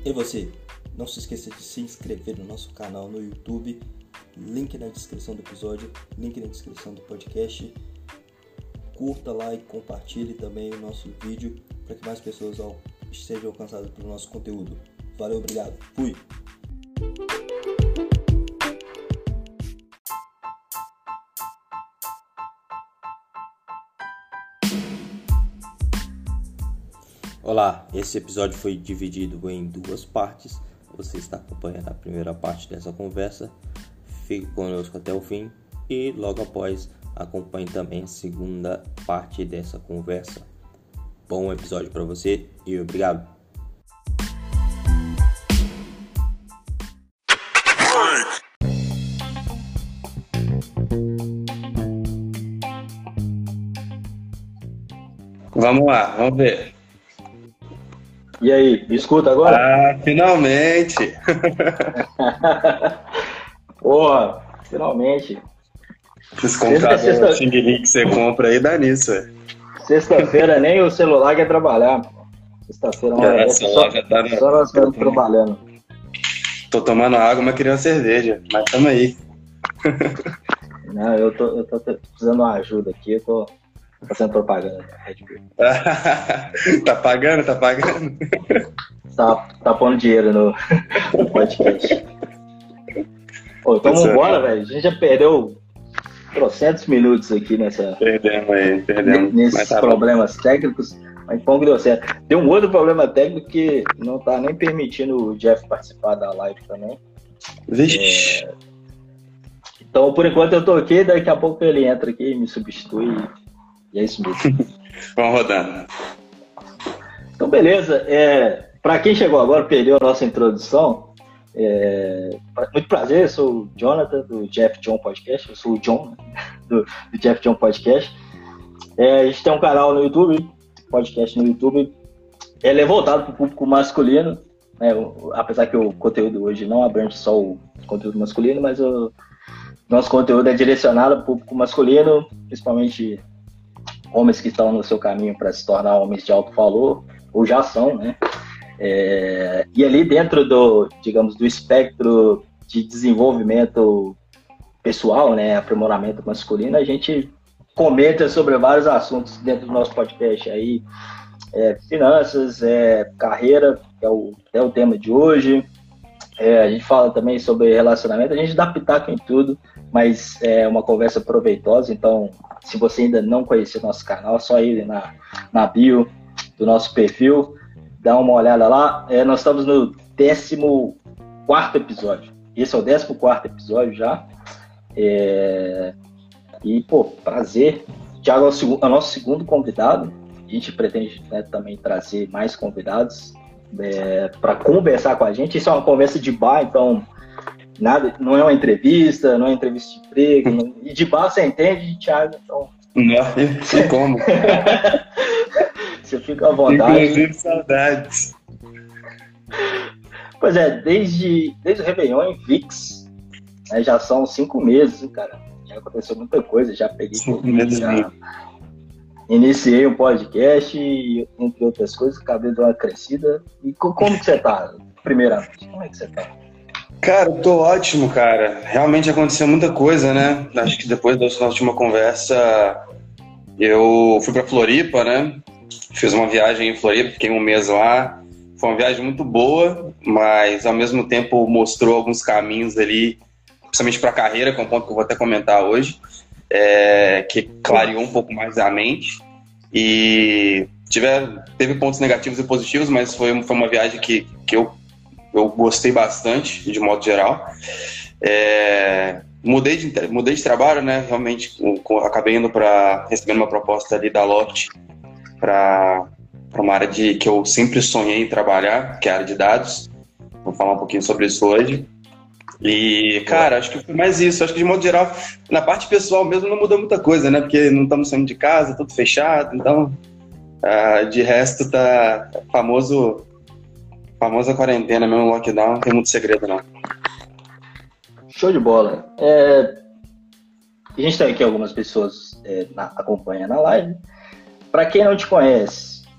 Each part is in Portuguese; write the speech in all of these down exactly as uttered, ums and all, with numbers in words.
E você, não se esqueça de se inscrever no nosso canal no YouTube, link na descrição do episódio, link na descrição do podcast. Curta lá e compartilhe também o nosso vídeo para que mais pessoas sejam alcançadas pelo nosso conteúdo. Valeu, obrigado, fui! Olá, esse episódio foi dividido em duas partes. Você está acompanhando a primeira parte dessa conversa. Fique conosco até o fim e logo após acompanhe também a segunda parte dessa conversa. Bom episódio para você e obrigado. Vamos lá, vamos ver. E aí, me escuta agora? Ah, finalmente! Porra, finalmente. Esses computadores Sexta... Xing Ling que você compra aí dá nisso, velho. Sexta-feira nem o celular quer trabalhar. Sexta-feira é, é, só, já tá só nós estamos trabalhando. Tô tomando água, mas queria uma cerveja, mas tamo aí. Não, eu tô, eu tô precisando de uma ajuda aqui, eu tô fazendo propaganda da Red Bull. Tá pagando, tá pagando? Tá, tá pondo dinheiro no, no podcast. Ô, então vambora, velho. A gente já perdeu trocentos minutos aqui nessa... Perdemos aí, perdemos. Nesses tá problemas bom. técnicos, mas bom que deu certo. Tem um outro problema técnico que não tá nem permitindo o Jeff participar da live também. Vixe. É... Então, por enquanto eu tô aqui, daqui a pouco ele entra aqui e me substitui. E é isso mesmo. Vamos rodando. Então, beleza. É, para quem chegou agora, perdeu a nossa introdução. É, muito prazer, eu sou o Jonathan, do Jeff John Podcast. Eu sou o John, do, do Jeff John Podcast. É, a gente tem um canal no YouTube, podcast no YouTube. Ele é voltado para o público masculino, né, apesar que o conteúdo hoje não abrange só o conteúdo masculino, mas o nosso conteúdo é direcionado para o público masculino, principalmente homens que estão no seu caminho para se tornar homens de alto valor, ou já são, né? É, e ali dentro do, digamos, do espectro de desenvolvimento pessoal, né, aprimoramento masculino, a gente comenta sobre vários assuntos dentro do nosso podcast aí, é, finanças, é, carreira, que é o, é o tema de hoje. É, a gente fala também sobre relacionamento, a gente dá pitaco em tudo, mas é uma conversa proveitosa. Então, se você ainda não conhecer nosso canal, é só ir na, na bio do nosso perfil, dá uma olhada lá. É, nós estamos no décimo quarto episódio. Esse é o décimo quarto episódio já. É, e, pô, prazer. Thiago é o, seg- é o nosso segundo convidado. A gente pretende, né, também trazer mais convidados É, para conversar com a gente. Isso é uma conversa de bar, então nada, não é uma entrevista, não é uma entrevista de emprego, não, e de bar você entende, Thiago, então não sei como. Você fica à vontade. Inclusive saudades. Pois é, desde, desde o Réveillon em Vix, né, já são cinco meses, cara, já aconteceu muita coisa, já peguei cinco meses já iniciei um podcast e, entre outras coisas, acabei de dar uma crescida. E como que você tá, primeiramente? Como é que você tá? Cara, eu tô ótimo, cara. Realmente aconteceu muita coisa, né? Acho que depois da nossa última conversa, eu fui pra Floripa, né? Fiz uma viagem em Floripa, fiquei um mês lá. Foi uma viagem muito boa, mas ao mesmo tempo mostrou alguns caminhos ali, principalmente pra carreira, que é um ponto que eu vou até comentar hoje. É, que clareou um pouco mais a mente e tiver, teve pontos negativos e positivos, mas foi, foi uma viagem que, que eu, eu gostei bastante, de modo geral. É, mudei, de, mudei de trabalho, né? Realmente com, com, acabei indo para recebendo uma proposta ali da Loft para uma área de, que eu sempre sonhei em trabalhar, que é a área de dados. Vou falar um pouquinho sobre isso hoje. E, cara, acho que foi mais isso. Acho que, de modo geral, na parte pessoal mesmo não mudou muita coisa, né? Porque não estamos saindo de casa, tudo fechado. Então, uh, de resto, tá famoso, famosa quarentena mesmo, lockdown. Não tem muito segredo, não. Show de bola. É... A gente tem aqui algumas pessoas é, na... acompanhando a live. Para quem não te conhece,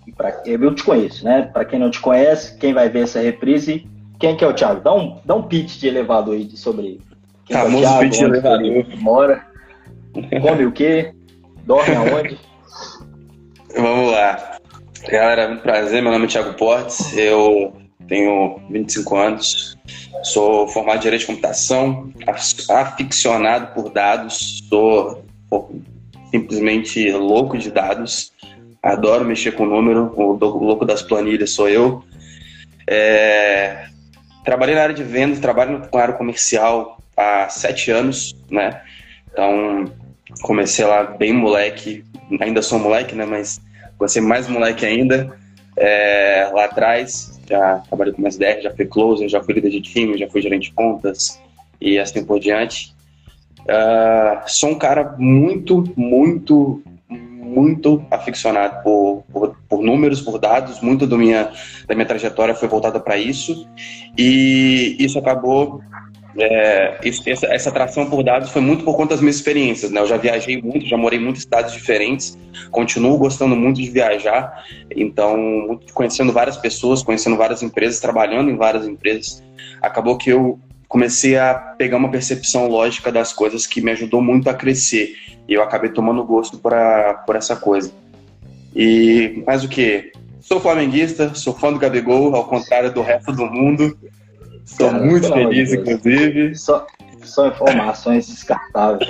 pra, eu te conheço, né? Para quem não te conhece, quem vai ver essa reprise, quem que é o Thiago? Dá um, dá um pitch de elevador aí sobre quem Famoso é o Thiago, pitch de elevador. Ele mora, come o quê, dorme aonde? Vamos lá. Galera, muito prazer, meu nome é Thiago Portes, eu tenho vinte e cinco anos, sou formado em Direito de Computação, aficionado por dados, sou simplesmente louco de dados, adoro mexer com número, o louco das planilhas sou eu. É... Trabalhei na área de vendas, trabalho com a área comercial há sete anos, né? Então, comecei lá bem moleque, ainda sou moleque, né? Mas comecei mais moleque ainda, é... lá atrás, já trabalhei com S D R, já fui closer, já fui líder de time, já fui gerente de contas e assim por diante. Uh, sou um cara muito, muito, muito aficionado por, por, por números, por dados. Muito do minha, da minha trajetória foi voltada para isso, e isso acabou, é, isso, essa, essa atração por dados foi muito por conta das minhas experiências, né? Eu já viajei muito, já morei em muitos estados diferentes, continuo gostando muito de viajar, então conhecendo várias pessoas, conhecendo várias empresas, trabalhando em várias empresas, acabou que eu comecei a pegar uma percepção lógica das coisas que me ajudou muito a crescer. E eu acabei tomando gosto por, a, por essa coisa. E mais o que? Sou flamenguista, sou fã do Gabigol, ao contrário do resto do mundo. Sou Cara, muito feliz, de inclusive. Só, só informações descartáveis.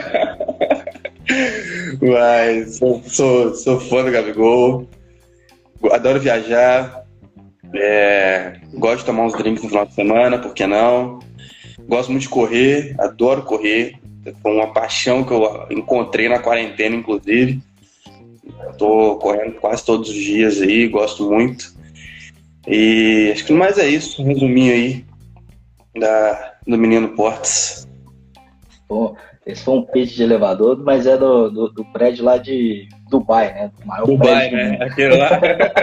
Mas sou, sou, sou fã do Gabigol. Adoro viajar. É, gosto de tomar uns drinks no final de semana, por que não? Gosto muito de correr, adoro correr. Foi uma paixão que eu encontrei na quarentena, inclusive. Estou correndo quase todos os dias aí, gosto muito. E acho que mais é isso, um resuminho aí da, do menino Portes. Bom, esse foi um pitch de elevador, mas é do, do, do prédio lá de Dubai, né? Do maior Dubai, né? Aquele lá.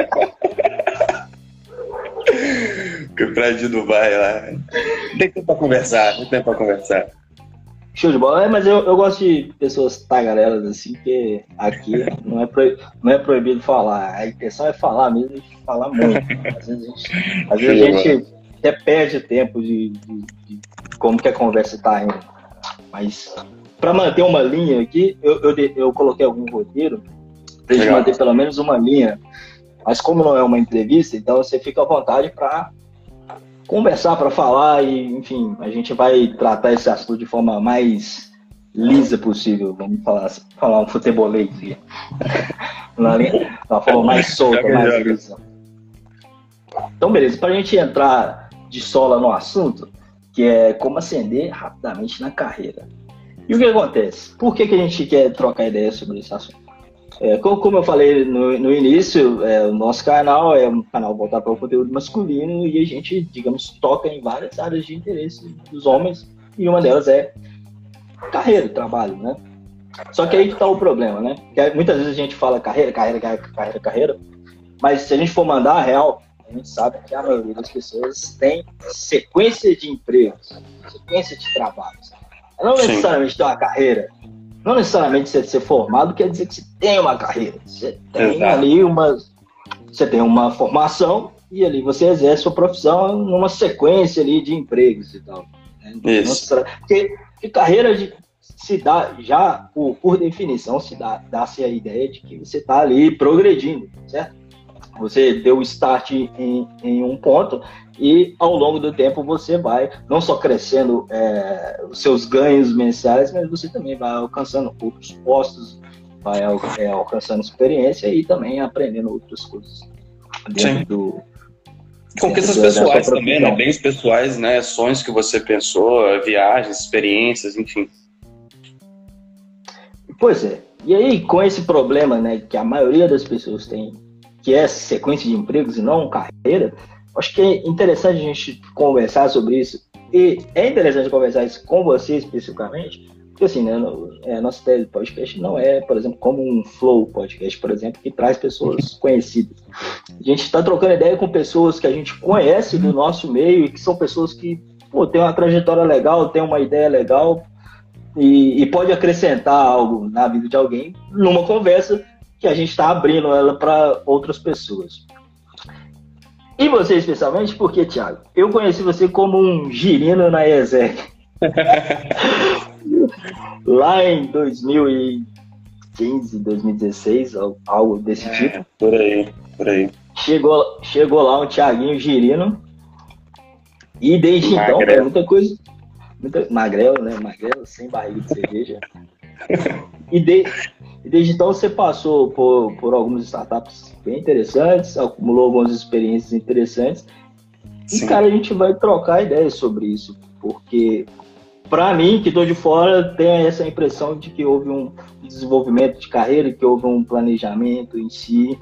O prédio de Dubai lá. Tem tempo pra conversar, tem tempo pra conversar. Show de bola, é, mas eu, eu gosto de pessoas tagarelas assim, porque aqui não é, pro, não é proibido falar. A intenção é falar mesmo e falar muito. Às vezes a gente, às vezes a gente até perde tempo de, de, de como que a conversa tá indo. Mas para manter uma linha aqui, eu, eu, eu coloquei algum roteiro pra gente manter pelo menos uma linha. Mas como não é uma entrevista, então você fica à vontade para conversar, para falar e, enfim, a gente vai tratar esse assunto de forma mais lisa possível. Vamos falar, falar um futebolês aqui. Uma forma mais solta, mais lisa. Então, beleza. Para a gente entrar de sola no assunto, que é como ascender rapidamente na carreira. E o que acontece? Por que, que a gente quer trocar ideia sobre esse assunto? É, como eu falei no, no início, é, o nosso canal é um canal voltado para o conteúdo masculino e a gente, digamos, toca em várias áreas de interesse dos homens e uma delas é carreira, trabalho, né? Só que aí que está o problema, né? Que muitas vezes a gente fala carreira, carreira, carreira, carreira, mas se a gente for mandar a real, a gente sabe que a maioria das pessoas tem sequência de empregos, sequência de trabalhos. Não necessariamente ter uma carreira. Não necessariamente você ser formado quer dizer que você tem uma carreira. Você tem Exato. ali uma, você tem uma formação e ali você exerce sua profissão numa sequência ali de empregos e tal. Né? Isso. Porque, porque carreira de, se dá, já por, por definição, se dá, dá-se a ideia de que você está ali progredindo, certo? Você deu o start em, em um ponto e ao longo do tempo você vai não só crescendo é, os seus ganhos mensais, mas você também vai alcançando outros postos, vai é, alcançando experiência e também aprendendo outras coisas. Sim. Do, Conquistas do, pessoais também, né? Bens pessoais, né? Sonhos que você pensou, viagens, experiências, enfim. Pois é. E aí, com esse problema, né, que a maioria das pessoas tem, que é sequência de empregos e não carreira, acho que é interessante a gente conversar sobre isso. E é interessante conversar isso com você especificamente, porque assim, né, no, é, a nossa tese de podcast não é, por exemplo, como um Flow podcast, por exemplo, que traz pessoas conhecidas. A gente está trocando ideia com pessoas que a gente conhece do nosso meio e que são pessoas que pô, têm uma trajetória legal, têm uma ideia legal e, e pode acrescentar algo na vida de alguém numa conversa que a gente está abrindo ela para outras pessoas. E você especialmente, porque, Thiago, eu conheci você como um girino na E S E C. Lá em dois mil e quinze, dois mil e dezesseis, algo desse é, tipo. Por aí, por aí. Chegou, chegou lá um Thiaguinho girino. E desde então, cara, muita coisa. Muita, magrelo, né? Magrelo, sem barriga de cerveja. E, de, e desde então você passou por, por algumas startups bem interessantes, acumulou algumas experiências interessantes. Sim. E, cara, a gente vai trocar ideias sobre isso. Porque, para mim, que estou de fora, tem essa impressão de que houve um desenvolvimento de carreira, que houve um planejamento em si.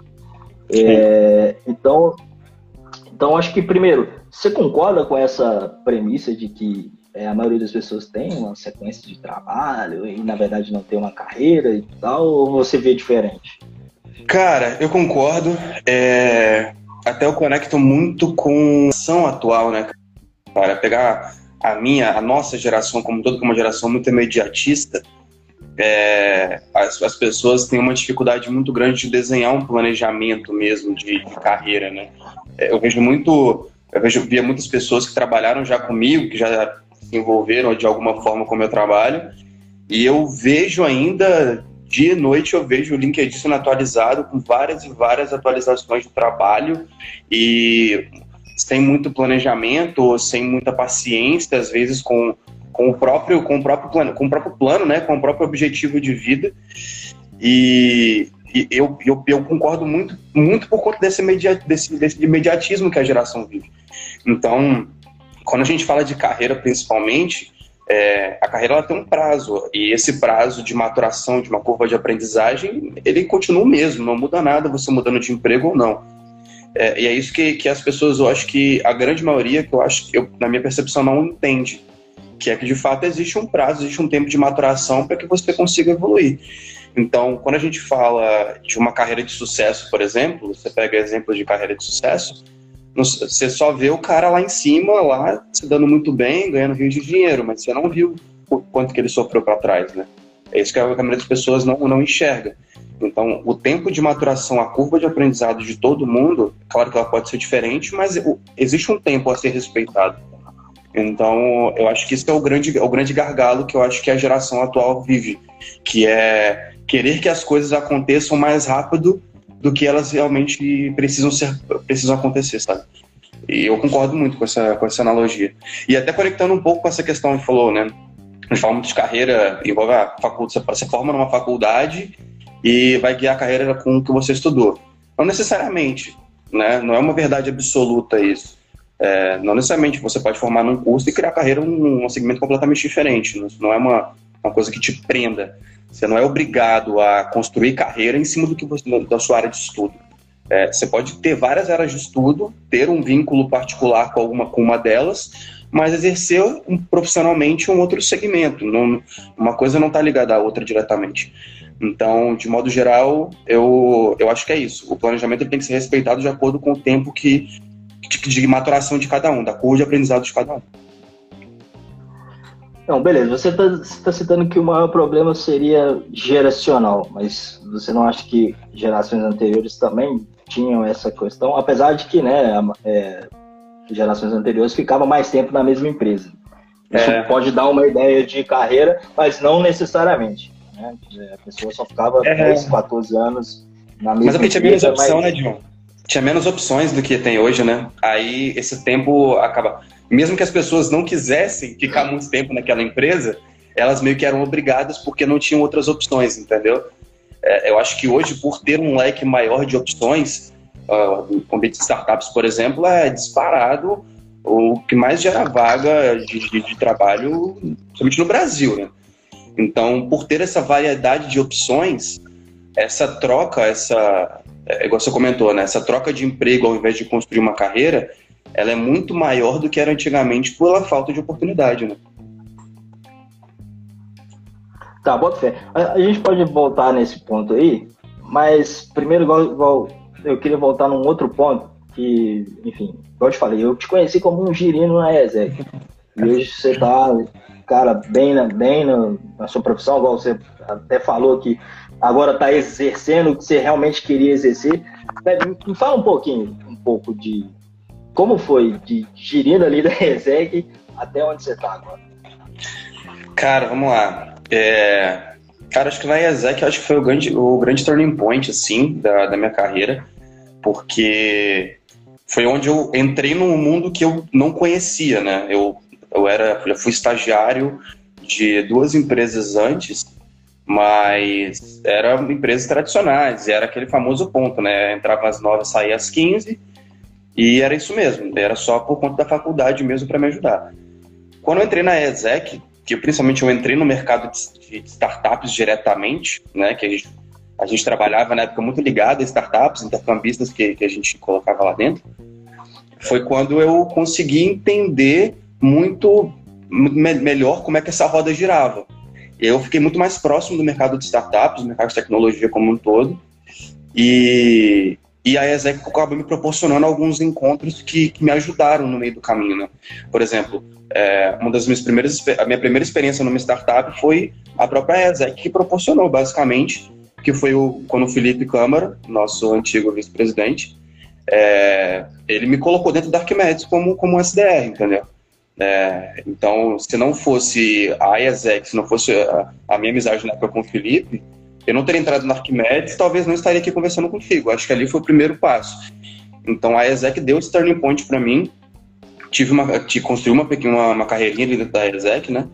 É, então, então, acho que, primeiro, você concorda com essa premissa de que é, a maioria das pessoas tem uma sequência de trabalho e, na verdade, não tem uma carreira e tal, ou você vê diferente? Cara, eu concordo. É, até eu conecto muito com a ação atual, né? Para pegar a minha, a nossa geração como toda, como uma geração muito imediatista, é, as, as pessoas têm uma dificuldade muito grande de desenhar um planejamento mesmo de, de carreira, né? É, eu vejo muito, eu vejo, via muitas pessoas que trabalharam já comigo, que já se envolveram de alguma forma com o meu trabalho, e eu vejo ainda, dia e noite, eu vejo o LinkedIn sendo atualizado com várias e várias atualizações de trabalho, e sem muito planejamento, sem muita paciência, às vezes com, com, o, próprio, com o próprio plano, com o próprio plano, né, com o próprio objetivo de vida. E, e eu, eu, eu concordo muito, muito por conta desse, media, desse, desse imediatismo que a geração vive. Então, quando a gente fala de carreira, principalmente, é, a carreira ela tem um prazo, e esse prazo de maturação, de uma curva de aprendizagem, ele continua o mesmo, não muda nada você mudando de emprego ou não. É, e é isso que, que as pessoas, eu acho que a grande maioria, que eu acho que eu, na minha percepção, não entende, que é que de fato existe um prazo, existe um tempo de maturação para que você consiga evoluir. Então, quando a gente fala de uma carreira de sucesso, por exemplo, você pega exemplos de carreira de sucesso, você só vê o cara lá em cima, lá se dando muito bem, ganhando rios de dinheiro, mas você não viu o quanto que ele sofreu para trás, né? É isso que a maioria das pessoas não, não enxerga. Então, o tempo de maturação, a curva de aprendizado de todo mundo, claro que ela pode ser diferente, mas existe um tempo a ser respeitado. Então, eu acho que esse é o grande, o grande gargalo que eu acho que a geração atual vive, que é querer que as coisas aconteçam mais rápido do que elas realmente precisam, ser, precisam acontecer, sabe? E eu concordo muito com essa, com essa analogia. E até conectando um pouco com essa questão que falou, né? A gente fala muito de carreira, envolve a faculdade, você forma numa faculdade e vai guiar a carreira com o que você estudou. Não necessariamente, né? Não é uma verdade absoluta isso. É, não necessariamente você pode formar num curso e criar carreira num, num segmento completamente diferente. Não é uma, uma coisa que te prenda. Você não é obrigado a construir carreira em cima do que você, da sua área de estudo. É, você pode ter várias áreas de estudo, ter um vínculo particular com, alguma, com uma delas, mas exercer um, profissionalmente um outro segmento. Não, uma coisa não está ligada à outra diretamente. Então, de modo geral, eu, eu acho que é isso. O planejamento tem que ser respeitado de acordo com o tempo que, de, de maturação de cada um, da curva de aprendizado de cada um. Não, beleza. Você está tá citando que o maior problema seria geracional, mas você não acha que gerações anteriores também tinham essa questão? Apesar de que, né, é, gerações anteriores ficavam mais tempo na mesma empresa. Isso é. Pode dar uma ideia de carreira, mas não necessariamente. Né? A pessoa só ficava é. dez, quatorze anos na mesma empresa. Mas é porque tinha menos opção, mas... né, John? Tinha menos opções do que tem hoje, né? Aí esse tempo acaba... Mesmo que as pessoas não quisessem ficar muito tempo naquela empresa, elas meio que eram obrigadas porque não tinham outras opções, entendeu? É, eu acho que hoje, por ter um leque maior de opções, uh, o ambiente de startups, por exemplo, é disparado o que mais gera vaga de, de, de trabalho, principalmente no Brasil, né? Então, por ter essa variedade de opções, essa troca, essa, é, igual você comentou, né? Essa troca de emprego ao invés de construir uma carreira, ela é muito maior do que era antigamente pela falta de oportunidade, né? Tá, bota fé. A, a gente pode voltar nesse ponto aí, mas primeiro, igual, igual eu queria voltar num outro ponto que, enfim, igual eu te falei, eu te conheci como um girino na E S E C. E hoje você tá, cara, bem, na, bem na, na sua profissão, igual você até falou que agora está exercendo o que você realmente queria exercer. Me fala um pouquinho, um pouco de como foi de gerindo ali da Resec até onde você está agora. Cara, vamos lá. É... Cara, acho que na Resec acho que foi o grande, o grande turning point, assim, da, da minha carreira, porque foi onde eu entrei num mundo que eu não conhecia, né? Eu, eu era, já fui estagiário de duas empresas antes, mas eram empresas tradicionais, era aquele famoso ponto, né? Entrava às nove, saía às quinze, e era isso mesmo, era só por conta da faculdade mesmo para me ajudar. Quando eu entrei na Resec, que principalmente eu entrei no mercado de, de startups diretamente, né? Que a gente, a gente trabalhava na época muito ligado a startups, intercambistas que, que a gente colocava lá dentro, foi quando eu consegui entender muito me- melhor como é que essa roda girava. Eu fiquei muito mais próximo do mercado de startups, do mercado de tecnologia como um todo, e, e a Resec acabou me proporcionando alguns encontros que, que me ajudaram no meio do caminho, né? Por exemplo, é, uma das minhas primeiras, a minha primeira experiência numa startup foi a própria Resec, que proporcionou, basicamente, que foi o, quando o Felipe Câmara, nosso antigo vice-presidente, é, ele me colocou dentro da Arquimedes como, como S D R, entendeu? É, então, se não fosse a Resec, se não fosse a, a minha amizade na época com o Felipe, eu não teria entrado na Arquimedes, talvez não estaria aqui conversando contigo. Acho que ali foi o primeiro passo. Então, a Resec deu esse turning point para mim. Tive uma, tive, construí uma, uma, uma carreirinha ali dentro da Resec, né?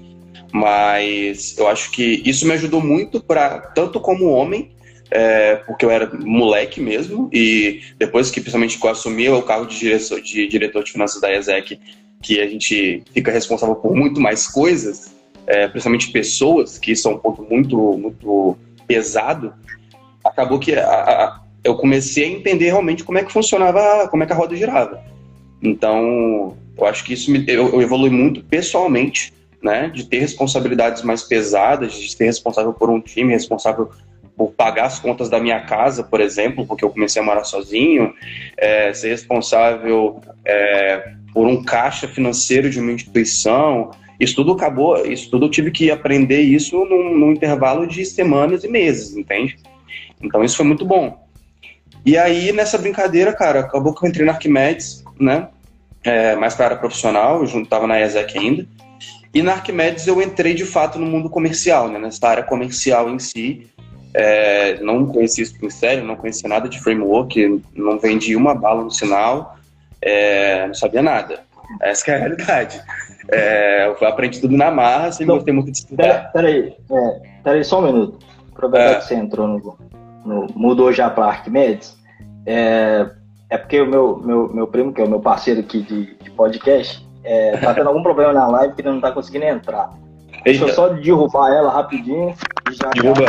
Mas eu acho que isso me ajudou muito, pra, tanto como homem, é, porque eu era moleque mesmo, e depois que, principalmente, que eu assumi o cargo de diretor de, diretor de finanças da Resec, que a gente fica responsável por muito mais coisas, é, principalmente pessoas, que isso é um ponto muito, muito pesado, acabou que a, a, eu comecei a entender realmente como é que funcionava, como é que a roda girava. Então, eu acho que isso me, eu, eu evolui muito pessoalmente, né, de ter responsabilidades mais pesadas, de ser responsável por um time, responsável por pagar as contas da minha casa, por exemplo, porque eu comecei a morar sozinho, é, ser responsável é, por um caixa financeiro de uma instituição. Isso tudo acabou, isso tudo eu tive que aprender isso num, num intervalo de semanas e meses, entende? Então isso foi muito bom. E aí, nessa brincadeira, cara, acabou que eu entrei na Arquimedes, né, é, mais para a área profissional, eu estava na Resec ainda, e na Arquimedes eu entrei de fato no mundo comercial, né, nessa área comercial em si. É, não conhecia isso em sério, não conhecia nada de framework, não vendi uma bala no sinal, é, não sabia nada. Essa que é a realidade. É, eu aprendi tudo na marra, sempre então, gostei muito de estudar. Peraí, pera é, pera só um minuto. Aproveitar é. que você entrou no, no mudou já para Arquimedes. É, é porque o meu, meu, meu primo, que é o meu parceiro aqui de, de podcast, é, tá tendo algum problema na live que ele não tá conseguindo entrar. Eita. Deixa eu só derrubar ela rapidinho e já. Derruba.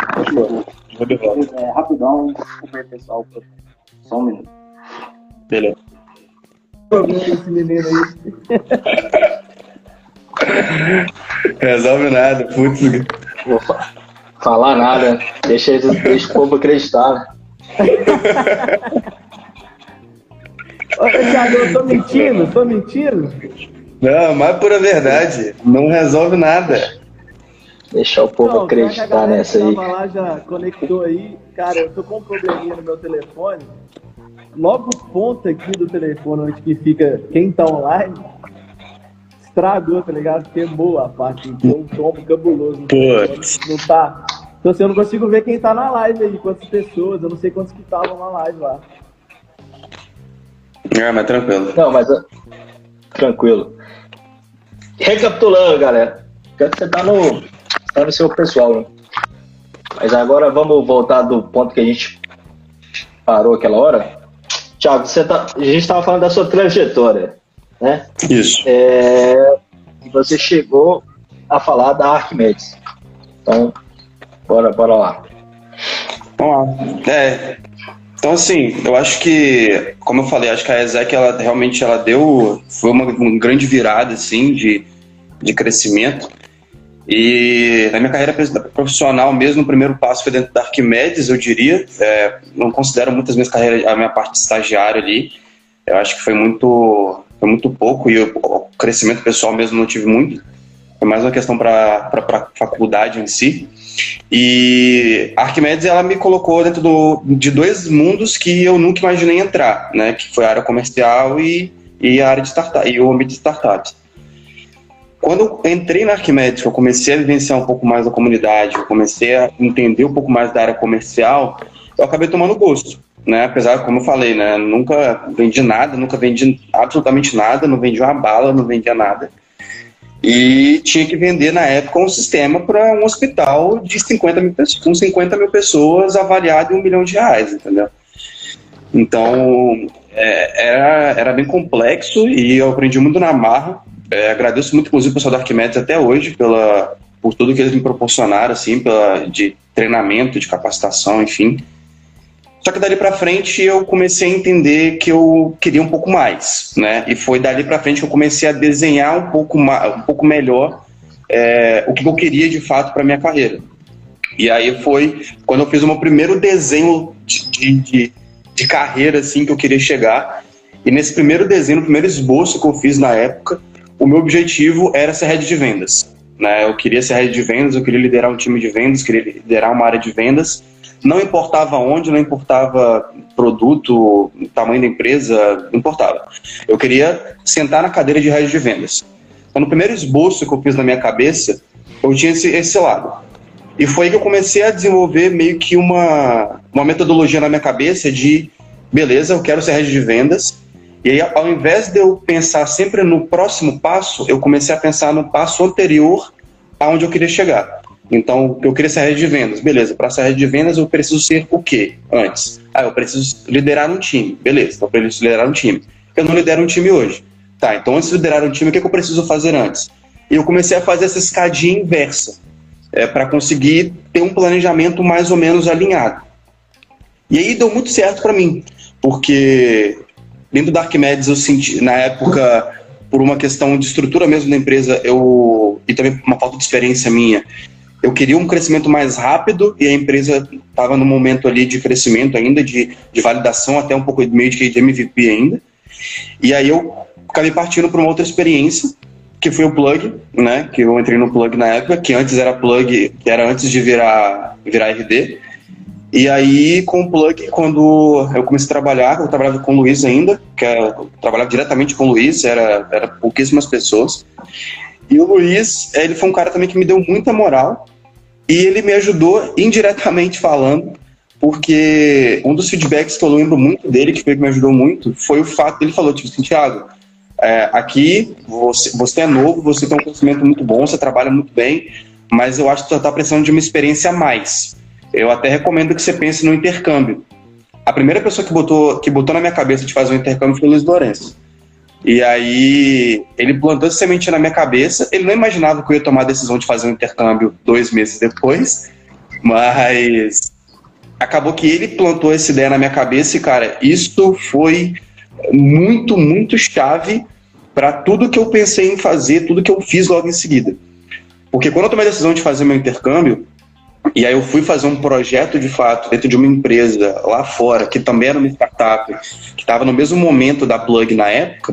É, rapidão, o pessoal. Só um minuto. Beleza. Esse menino aí. Resolve nada, putz. Vou falar nada, deixa, deixa o povo acreditar. Olha, Thiago, eu tô mentindo, tô mentindo. Não, mas pura verdade, não resolve nada. Deixar o povo não, acreditar nessa aí. Lá já conectou aí, cara, eu tô com um probleminha no meu telefone. Logo o ponto aqui do telefone onde que fica quem tá online estragou, tá ligado? Queimou a parte, um tombo cabuloso. Putz. Não tá. Então assim, eu não consigo ver quem tá na live aí, quantas pessoas, eu não sei quantos que estavam na live lá. É, mas tranquilo. Não, mas tranquilo. Recapitulando, galera. Quero que você tá no, tá no seu pessoal, né? Mas agora vamos voltar do ponto que a gente parou aquela hora. Thiago, você tá, a gente estava falando da sua trajetória, né? Isso. É, e você chegou a falar da Arquimedes. Então, bora, bora lá. Vamos lá. É, então, assim, eu acho que, como eu falei, acho que a Resec, ela realmente ela deu, foi uma, uma grande virada, assim, de, de crescimento. E na minha carreira profissional mesmo, o primeiro passo foi dentro da Arquimedes, eu diria. É, não considero muitas minhas carreiras, a minha parte de estagiário ali. Eu acho que foi muito, foi muito pouco e eu, o crescimento pessoal mesmo não tive muito. foi mais uma questão para a faculdade em si. E a Arquimedes, ela me colocou dentro do, de dois mundos que eu nunca imaginei entrar, né? Que foi a área comercial e, e a área de startup, e o ambiente de startups. Quando eu entrei na Arquimedes, eu comecei a vivenciar um pouco mais da comunidade, eu comecei a entender um pouco mais da área comercial, eu acabei tomando gosto, né? Apesar, como eu falei, né? Nunca vendi nada, nunca vendi absolutamente nada, não vendi uma bala, não vendia nada. E tinha que vender, na época, um sistema para um hospital de cinquenta mil pessoas, com cinquenta mil pessoas avaliado em um milhão de reais, entendeu? Então, é, era, era bem complexo e eu aprendi muito na marra. É, agradeço muito, inclusive, o pessoal da Arquimedes até hoje pela, por tudo que eles me proporcionaram, assim, pela, de treinamento, de capacitação, enfim. Só que dali pra frente eu comecei a entender que eu queria um pouco mais, né? E foi dali pra frente que eu comecei a desenhar um pouco, mais, um pouco melhor é, o que eu queria de fato para minha carreira. E aí foi quando eu fiz o meu primeiro desenho de, de, de, de carreira, assim, que eu queria chegar. E nesse primeiro desenho, no primeiro esboço que eu fiz na época, o meu objetivo era ser head de vendas, né? Eu queria ser head de vendas, eu queria liderar um time de vendas, queria liderar uma área de vendas. Não importava onde, não importava produto, tamanho da empresa, não importava. Eu queria sentar na cadeira de head de vendas. Então, no primeiro esboço que eu fiz na minha cabeça, eu tinha esse, esse lado. E foi aí que eu comecei a desenvolver meio que uma, uma metodologia na minha cabeça de, beleza, eu quero ser head de vendas. E aí, ao invés de eu pensar sempre no próximo passo, eu comecei a pensar no passo anterior aonde eu queria chegar. Então, eu queria ser head de vendas. Beleza, para ser head de vendas eu preciso ser o quê antes? Ah, eu preciso liderar um time. Beleza, então eu preciso liderar um time. Eu não lidero um time hoje. Tá, então antes de liderar um time, o que, é que eu preciso fazer antes? E eu comecei a fazer essa escadinha inversa, é, para conseguir ter um planejamento mais ou menos alinhado. E aí deu muito certo para mim, porque dentro da Arquimedes eu senti, na época, por uma questão de estrutura mesmo da empresa, eu, e também uma falta de experiência minha, eu queria um crescimento mais rápido e a empresa estava no momento ali de crescimento ainda, de, de validação, até um pouco meio de M V P ainda. E aí eu acabei partindo para uma outra experiência, que foi o Plug, né? Que eu entrei no Plug na época, que antes era Plug, que era antes de virar, virar R D. E aí, com o Plug, quando eu comecei a trabalhar, eu trabalhava com o Luiz ainda, que eu trabalhava diretamente com o Luiz, era, era pouquíssimas pessoas. E o Luiz, ele foi um cara também que me deu muita moral e ele me ajudou indiretamente falando, porque um dos feedbacks que eu lembro muito dele, que foi que me ajudou muito, foi o fato, ele falou, tipo assim, Thiago, é, aqui você, você é novo, você tem um conhecimento muito bom, você trabalha muito bem, mas eu acho que você está precisando de uma experiência a mais. Eu até recomendo que você pense no intercâmbio. A primeira pessoa que botou, que botou na minha cabeça de fazer um intercâmbio foi o Luiz Lourenço. E aí, ele plantou essa sementinha na minha cabeça. Ele não imaginava que eu ia tomar a decisão de fazer um intercâmbio dois meses depois, mas acabou que ele plantou essa ideia na minha cabeça e, cara, isso foi muito, muito chave para tudo que eu pensei em fazer, tudo que eu fiz logo em seguida. Porque quando eu tomei a decisão de fazer meu intercâmbio, e aí eu fui fazer um projeto de fato dentro de uma empresa lá fora, que também era uma startup, que estava no mesmo momento da Plug na época,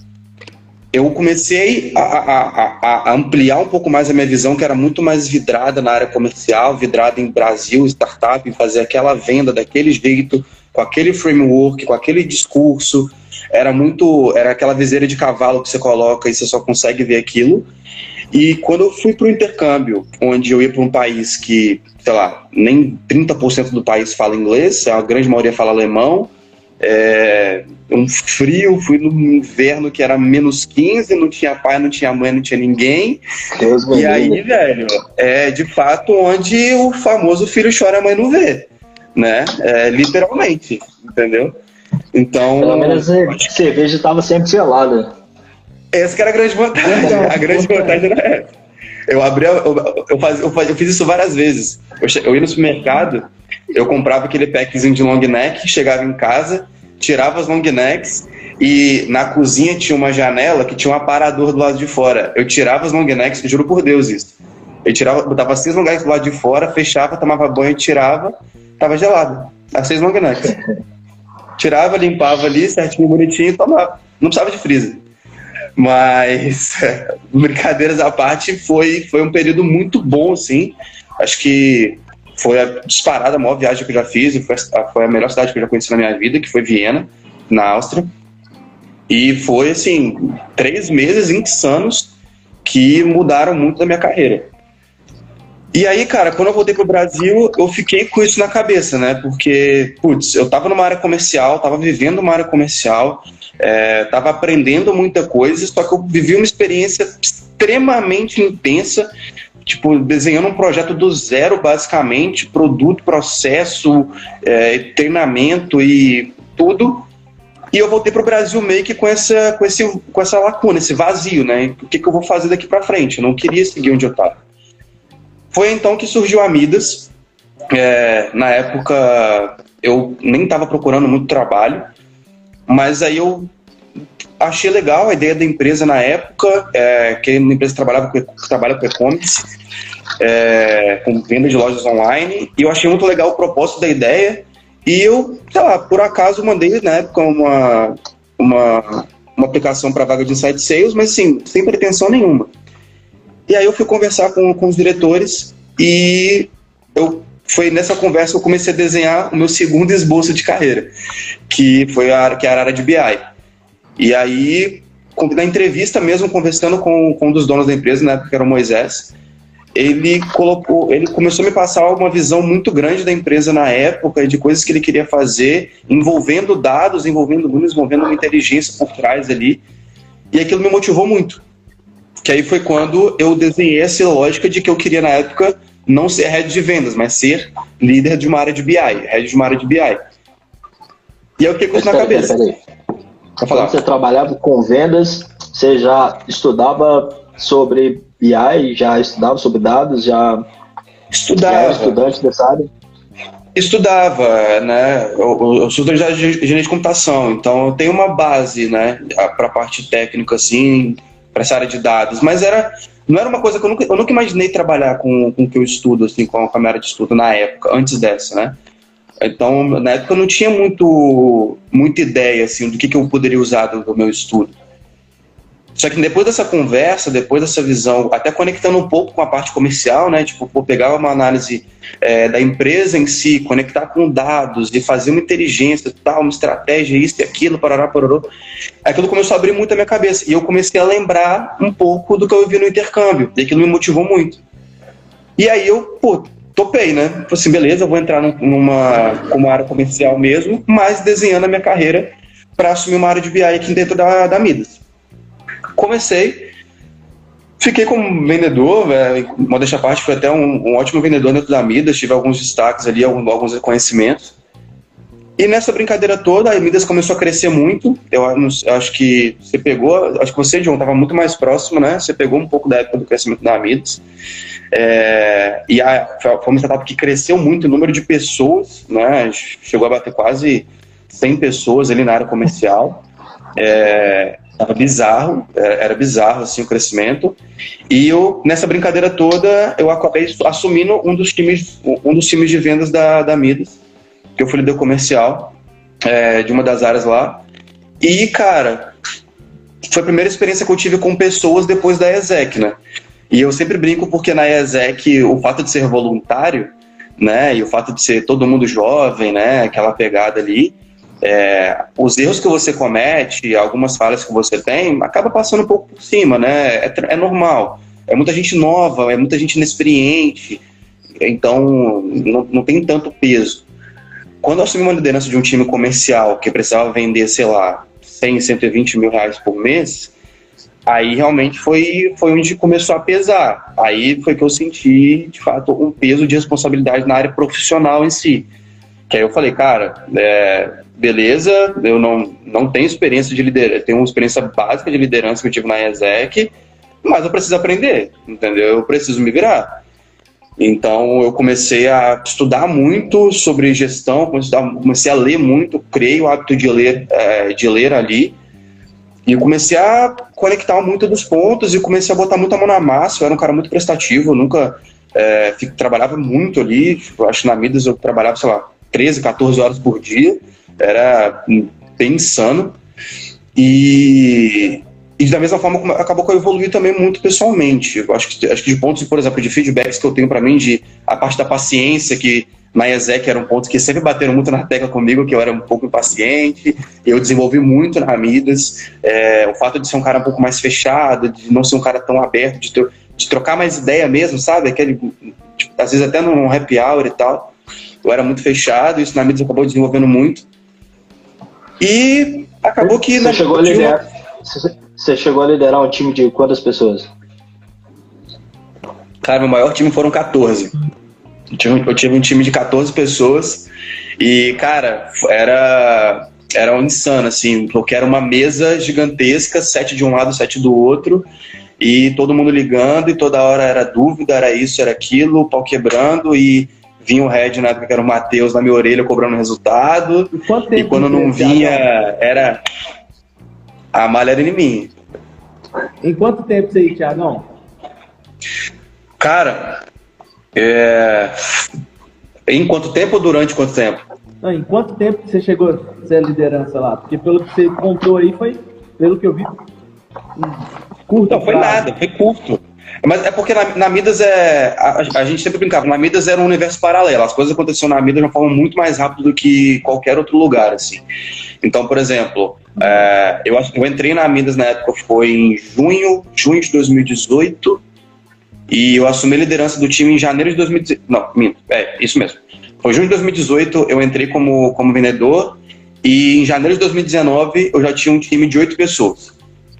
eu comecei a, a, a, a ampliar um pouco mais a minha visão, que era muito mais vidrada na área comercial, vidrada em Brasil, startup, em fazer aquela venda daquele jeito, com aquele framework, com aquele discurso. Era muito, era aquela viseira de cavalo que você coloca e você só consegue ver aquilo. E quando eu fui para o intercâmbio, onde eu ia para um país que, sei lá, nem trinta por cento do país fala inglês, a grande maioria fala alemão, é, um frio, fui no inverno que era menos quinze, não tinha pai, não tinha mãe, não tinha ninguém. Deus e aí, Deus. velho, é de fato onde o famoso filho chora, a mãe não vê, né? É, literalmente, entendeu? Então... Pelo menos a cerveja estava sempre gelada. Essa que era a grande vantagem. A grande vantagem era essa. Eu abri, eu, eu, faz, eu, faz, eu fiz isso várias vezes. Eu, eu ia no supermercado, eu comprava aquele packzinho de long neck, chegava em casa, tirava as long necks e na cozinha tinha uma janela que tinha um aparador do lado de fora. Eu tirava as long necks, juro por Deus isso. Eu tirava, botava seis long necks do lado de fora, fechava, tomava banho, tirava, tava gelado. As seis long necks. Tirava, limpava ali, certinho, bonitinho e tomava. Não precisava de freezer. Mas, brincadeiras à parte, foi, foi um período muito bom, assim. Acho que foi a disparada a maior viagem que eu já fiz, e foi a, foi a melhor cidade que eu já conheci na minha vida, que foi Viena, na Áustria. E foi, assim, três meses insanos que mudaram muito da minha carreira. E aí, cara, quando eu voltei pro Brasil, eu fiquei com isso na cabeça, né? Porque, putz, eu tava numa área comercial, tava vivendo uma área comercial, é, tava aprendendo muita coisa, só que eu vivi uma experiência extremamente intensa, tipo, desenhando um projeto do zero, basicamente, produto, processo, é, treinamento e tudo. E eu voltei pro Brasil meio que com essa, com esse, com essa lacuna, esse vazio, né? O que, que eu vou fazer daqui pra frente? Eu não queria seguir onde eu tava. Foi então que surgiu a Midas. É, na época eu nem estava procurando muito trabalho, mas aí eu achei legal a ideia da empresa na época, é, que a empresa trabalhava com, trabalha com e-commerce, é, com venda de lojas online, e eu achei muito legal o propósito da ideia, e eu, sei lá, por acaso mandei na época uma, uma, uma aplicação para vaga de Inside Sales, mas assim, sem pretensão nenhuma. E aí eu fui conversar com, com os diretores e eu, foi nessa conversa que eu comecei a desenhar o meu segundo esboço de carreira, que foi a, que era a área de B I. E aí, na entrevista mesmo, conversando com, com um dos donos da empresa, na época que era o Moisés, ele, colocou, ele começou a me passar uma visão muito grande da empresa na época, de coisas que ele queria fazer, envolvendo dados, envolvendo números, envolvendo uma inteligência por trás ali, e aquilo me motivou muito. Que aí foi quando eu desenhei essa lógica de que eu queria, na época, não ser head de vendas, mas ser líder de uma área de B I, head de uma área de B I. E aí eu fiquei com isso na cabeça. Peraí, peraí. Quando você trabalhava com vendas, você já estudava sobre B I, já estudava sobre dados, já, estudava. já era estudante dessa área? Estudava, né? Eu, eu sou estudante de engenharia de computação, então eu tenho uma base, né, para a parte técnica, assim, para essa área de dados, mas era, não era uma coisa que eu nunca, eu nunca imaginei trabalhar com, com o que eu estudo, assim, com a minha área de estudo na época, antes dessa, né? Então, na época eu não tinha muito, muita ideia, assim, do que, que eu poderia usar do, do meu estudo. Só que depois dessa conversa, depois dessa visão, até conectando um pouco com a parte comercial, né? Tipo, pô, pegar uma análise é, da empresa em si, conectar com dados e fazer uma inteligência, tal, uma estratégia, isso e aquilo, parará, parará. Aquilo começou a abrir muito a minha cabeça. E eu comecei a lembrar um pouco do que eu vi no intercâmbio. E aquilo me motivou muito. E aí eu, pô, topei, né? Falei assim, beleza, eu vou entrar numa, numa área comercial mesmo, mas desenhando a minha carreira para assumir uma área de B I aqui dentro da, da Midas. Comecei, fiquei como vendedor, é, modéstia à parte, fui até um, um ótimo vendedor dentro da Midas, tive alguns destaques ali, alguns, alguns reconhecimentos. E nessa brincadeira toda, a Midas começou a crescer muito. Eu, eu acho que você pegou, acho que você, John, estava muito mais próximo, né? Você pegou um pouco da época do crescimento da Midas. É, e a, foi uma startup que cresceu muito o número de pessoas, né? Chegou a bater quase cem pessoas ali na área comercial. É, Tava bizarro, era bizarro assim o crescimento. E eu, nessa brincadeira toda, eu acabei assumindo um dos times, um dos times de vendas da, da Midas, que eu fui líder comercial é, de uma das áreas lá. E, cara, foi a primeira experiência que eu tive com pessoas depois da ESEC, né? E eu sempre brinco porque na ESEC o fato de ser voluntário, né, e o fato de ser todo mundo jovem, né, aquela pegada ali, É, os erros que você comete, algumas falhas que você tem, acaba passando um pouco por cima, né? É, é normal. É muita gente nova, é muita gente inexperiente, então não, não tem tanto peso. Quando eu assumi uma liderança de um time comercial que precisava vender, sei lá, cem, cento e vinte mil reais por mês, aí realmente foi, foi onde começou a pesar. Aí foi que eu senti, de fato, um peso de responsabilidade na área profissional em si. Que aí eu falei, cara, é, beleza, eu não, não tenho experiência de liderança, tenho uma experiência básica de liderança que eu tive na ESEC, mas eu preciso aprender, entendeu? Eu preciso me virar. Então eu comecei a estudar muito sobre gestão, comecei a ler muito, criei o hábito de ler, é, de ler ali, e comecei a conectar muito dos pontos e comecei a botar muita mão na massa. Eu era um cara muito prestativo, eu nunca é, fico, trabalhava muito ali, tipo, acho que na Midas eu trabalhava, sei lá, treze, quatorze horas por dia, era bem insano. E, e da mesma forma acabou que eu evolui também muito pessoalmente. Eu acho que, acho que de pontos, por exemplo, de feedbacks que eu tenho para mim, de a parte da paciência, que na I E S E C era um ponto que sempre bateram muito na tecla comigo, que eu era um pouco impaciente, eu desenvolvi muito na Midas, é, o fato de ser um cara um pouco mais fechado, de não ser um cara tão aberto, de, ter, de trocar mais ideia mesmo, sabe? Aquele, tipo, às vezes até num happy hour e tal, eu era muito fechado, isso na Midas acabou desenvolvendo muito. E acabou que... Você, na chegou, a liderar, você, você chegou a liderar um time de quantas pessoas? Cara, meu maior time foram quatorze. Eu tive, eu tive um time de quatorze pessoas e, cara, era, era um insano, assim, porque era uma mesa gigantesca, sete de um lado, sete do outro, e todo mundo ligando, e toda hora era dúvida, era isso, era aquilo, o pau quebrando, e vinha o Red na época, que era o Matheus, na minha orelha, cobrando resultado, e, e quando não vinha, era... A malha era em mim. Em quanto tempo você aí, Thiagão? Cara... É... Em quanto tempo ou durante quanto tempo? Não, em quanto tempo você chegou a ser a liderança lá? Porque pelo que você contou aí, foi, pelo que eu vi, curto. Não, foi prazo. Nada, foi curto. Mas é porque na, na Midas é... A, a gente sempre brincava, na Midas era um universo paralelo. As coisas aconteciam na Midas de uma forma muito mais rápida do que qualquer outro lugar, assim. Então, por exemplo, é, eu, eu entrei na Midas na época, foi em junho, junho de dois mil e dezoito... E eu assumi a liderança do time em janeiro de dois mil e dezoito. Não, minto, é, isso mesmo. Foi junho de dois mil e dezoito, eu entrei como, como vendedor. E em janeiro de dois mil e dezenove, eu já tinha um time de oito pessoas.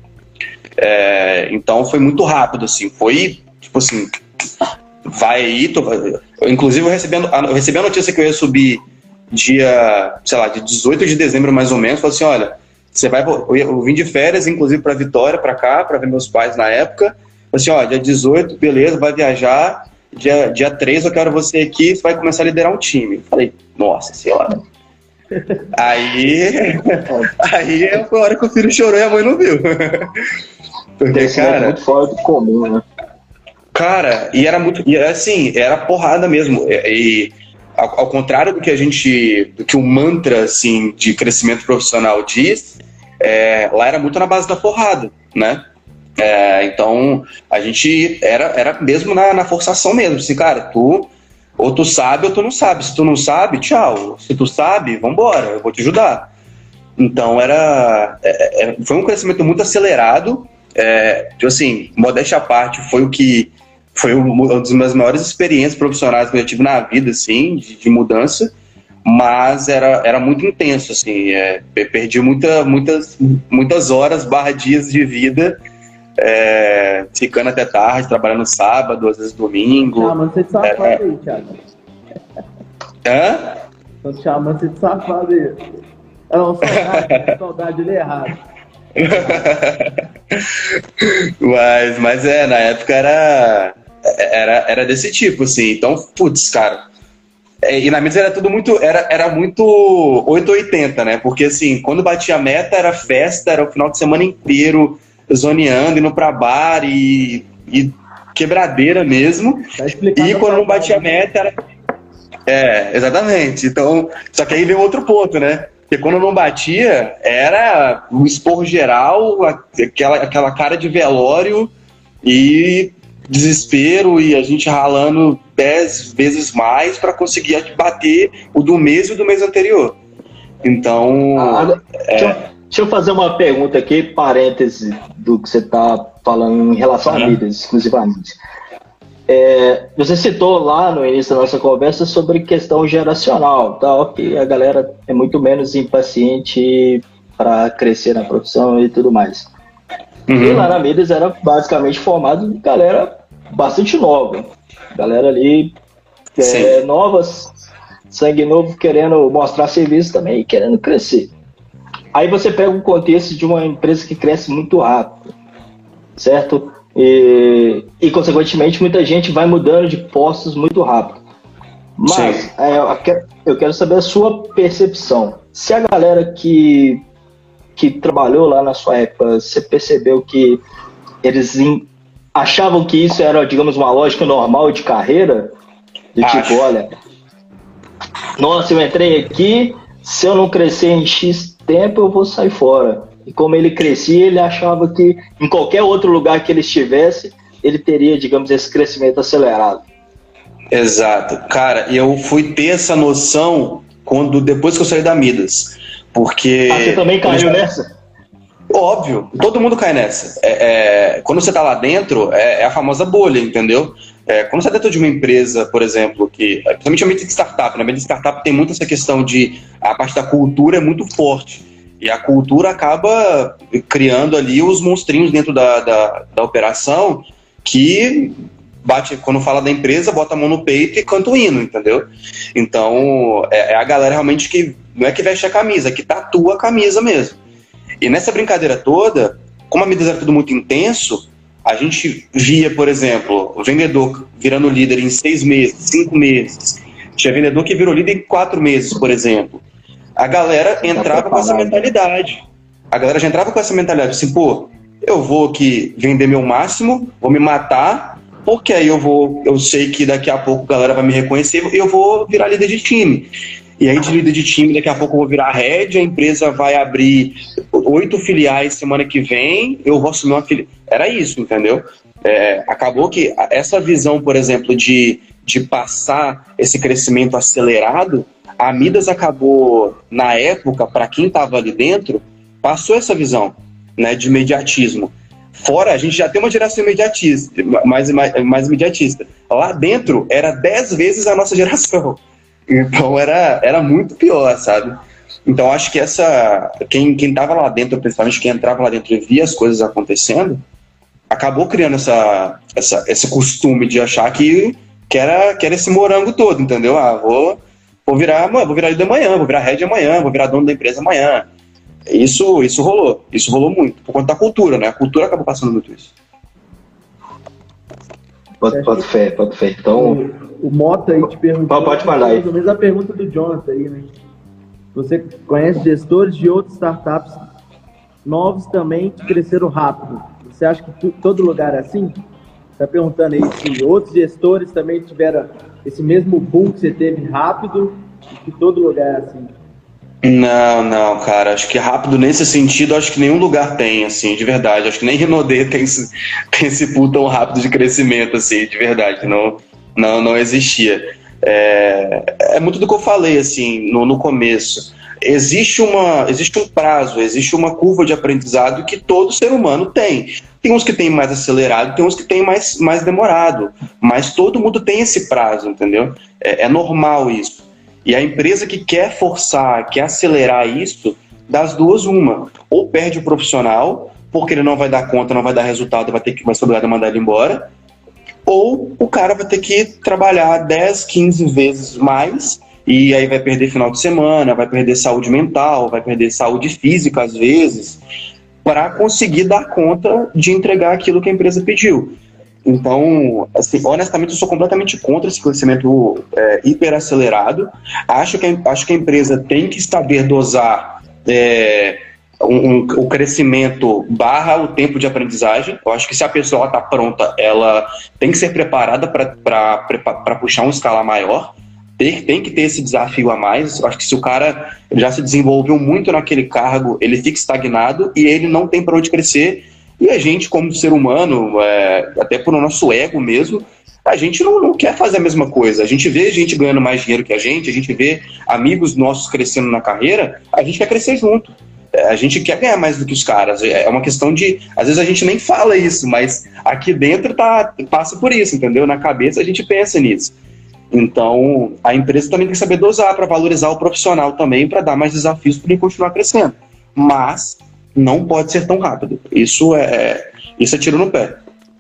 É, então foi muito rápido, assim. Foi, tipo assim, vai aí. Tô, eu, inclusive, eu recebi, a, eu recebi a notícia que eu ia subir dia, sei lá, de dezoito de dezembro, mais ou menos. Falei assim: olha, você vai. Eu, eu vim de férias, inclusive, para Vitória, para cá, para ver meus pais na época. Assim, ó, dia dezoito, beleza, vai viajar, dia, dia três eu quero você aqui, você vai começar a liderar um time. Falei, nossa senhora. aí, aí foi a hora que o filho chorou e a mãe não viu. Porque, esse cara... é muito fora do comum, né? Cara, e era muito, e assim, era porrada mesmo. E, e ao, ao contrário do que a gente, do que o mantra, assim, de crescimento profissional diz, é, lá era muito na base da porrada, né? É, então, a gente era, era mesmo na, na forçação mesmo, assim, cara, tu ou tu sabe ou tu não sabe, se tu não sabe, tchau, se tu sabe, vambora, eu vou te ajudar. Então, era, é, é, foi um crescimento muito acelerado, é, tipo assim, modéstia à parte, foi o que, foi uma das minhas maiores experiências profissionais que eu tive na vida, assim, de, de mudança, mas era, era muito intenso, assim, é, perdi muita, muitas, muitas horas, barra dias de vida, É, ficando até tarde, trabalhando sábado, às vezes domingo. Ah, mas você de safado é, aí, Thiago. Hã? Tô te chamando você de safado aí. Não, saudade, saudade, ele é errado. mas, mas é, na época era, era, era desse tipo, assim. Então, putz, cara. É, e na mesa era tudo muito, era, era muito oito ou oitenta, né? Porque assim, quando batia a meta era festa, era o final de semana inteiro zoneando, indo pra bar e, e quebradeira mesmo. E quando não batia a meta era... É, exatamente. Então, só que aí veio outro ponto, né? Porque quando não batia, era um esporro geral, aquela, aquela cara de velório e desespero, e a gente ralando dez vezes mais para conseguir bater o do mês e o do mês anterior. Então... Ah, é... deixa, deixa eu fazer uma pergunta aqui, parêntese do que você está falando em relação uhum. a mídias, exclusivamente. É, você citou lá no início da nossa conversa sobre questão geracional, tal, que a galera é muito menos impaciente para crescer na profissão e tudo mais. Uhum. E lá na Midas era basicamente formado de galera bastante nova, galera ali é, novas, sangue novo, querendo mostrar serviço também e querendo crescer. Aí você pega o contexto de uma empresa que cresce muito rápido, certo? E, e, consequentemente, muita gente vai mudando de postos muito rápido. Mas é, eu, quero, eu quero saber a sua percepção. Se a galera que, que trabalhou lá na sua época, você percebeu que eles in, achavam que isso era, digamos, uma lógica normal de carreira? De Acho. tipo, olha, nossa, eu entrei aqui, se eu não crescer em X tempo, eu vou sair fora. E como ele crescia, ele achava que em qualquer outro lugar que ele estivesse, ele teria, digamos, esse crescimento acelerado. Exato. Cara, eu fui ter essa noção quando, depois que eu saí da Midas. Porque... Ah, você também caiu nessa? Óbvio, todo mundo cai nessa. É, é, quando você tá lá dentro, é, é a famosa bolha, entendeu? É, quando você tá dentro de uma empresa, por exemplo, que, principalmente a mídia de startup, né? A mídia de startup tem muito essa questão de, a parte da cultura é muito forte. E a cultura acaba criando ali os monstrinhos dentro da, da, da operação que bate, quando fala da empresa, bota a mão no peito e canta o hino, entendeu? Então, é, é a galera realmente que, não é que veste a camisa, é que tatua a camisa mesmo. E nessa brincadeira toda, como a Midas era tudo muito intenso, a gente via, por exemplo, o vendedor virando líder em seis meses, cinco meses. Tinha vendedor que virou líder em quatro meses, por exemplo. A galera entrava com essa mentalidade. A galera já entrava com essa mentalidade, assim, pô, eu vou aqui vender meu máximo, vou me matar, porque aí eu vou, eu sei que daqui a pouco a galera vai me reconhecer e eu vou virar líder de time. E aí de líder de time, daqui a pouco eu vou virar head, a empresa vai abrir oito filiais semana que vem, eu vou assumir uma filial. Era isso, entendeu? É, acabou que essa visão, por exemplo, de, de passar esse crescimento acelerado, a Midas acabou, na época, para quem estava ali dentro, passou essa visão, né, de imediatismo. Fora, a gente já tem uma geração imediatista, mais, mais, mais imediatista. Lá dentro, era dez vezes a nossa geração. Então, era, era muito pior, sabe? Então, acho que essa... Quem, quem tava lá dentro, principalmente quem entrava lá dentro e via as coisas acontecendo, acabou criando essa, essa, esse costume de achar que, que, era, que era esse morango todo, entendeu? Ah, vou... Vou virar, vou virar líder amanhã, vou virar head amanhã, vou virar dono da empresa amanhã. Isso, isso rolou, isso rolou muito, por conta da cultura, né? A cultura acabou passando muito isso. Pode, pode fé, pode fé. Então... O, o Mota aí te perguntou... Pode mandar aí. Mais ou menos a pergunta do Jonathan aí, né? Você conhece gestores de outras startups novos também que cresceram rápido. Você acha que tu, todo lugar é assim? Está perguntando aí se outros gestores também tiveram esse mesmo boom que você teve rápido e que todo lugar é assim. Não, não, cara. Acho que rápido nesse sentido, acho que nenhum lugar tem, assim, de verdade. Acho que nem Rinodê tem esse, tem esse pool tão rápido de crescimento, assim, de verdade. Não, não, não existia. É, é muito do que eu falei, assim, no, no começo. Existe, uma, existe um prazo, existe uma curva de aprendizado que todo ser humano tem. Tem uns que tem mais acelerado, tem uns que tem mais, mais demorado. Mas todo mundo tem esse prazo, entendeu? É, é normal isso. E a empresa que quer forçar, quer acelerar isso, das duas, uma. Ou perde o profissional, porque ele não vai dar conta, não vai dar resultado, vai ter que vai ser obrigado a mandar ele embora. Ou o cara vai ter que trabalhar dez, quinze vezes mais, e aí vai perder final de semana, vai perder saúde mental, vai perder saúde física às vezes, para conseguir dar conta de entregar aquilo que a empresa pediu. Então, assim, honestamente, eu sou completamente contra esse crescimento é, hiperacelerado. Acho que, a, acho que a empresa tem que saber dosar é, um, um, o crescimento barra o tempo de aprendizagem. Eu acho que se a pessoa está pronta, ela tem que ser preparada para puxar um escala maior. Tem, tem que ter esse desafio a mais. Eu acho que se o cara já se desenvolveu muito naquele cargo, ele fica estagnado e ele não tem para onde crescer. E a gente, como ser humano, é, até por o nosso ego mesmo, a gente não, não quer fazer a mesma coisa. A gente vê gente ganhando mais dinheiro que a gente, a gente vê amigos nossos crescendo na carreira, a gente quer crescer junto. É, a gente quer ganhar mais do que os caras. É uma questão de... Às vezes a gente nem fala isso, mas aqui dentro tá, passa por isso, entendeu? Na cabeça a gente pensa nisso. Então, a empresa também tem que saber dosar para valorizar o profissional também, para dar mais desafios para ele continuar crescendo. Mas... não pode ser tão rápido. Isso é, isso é tiro no pé.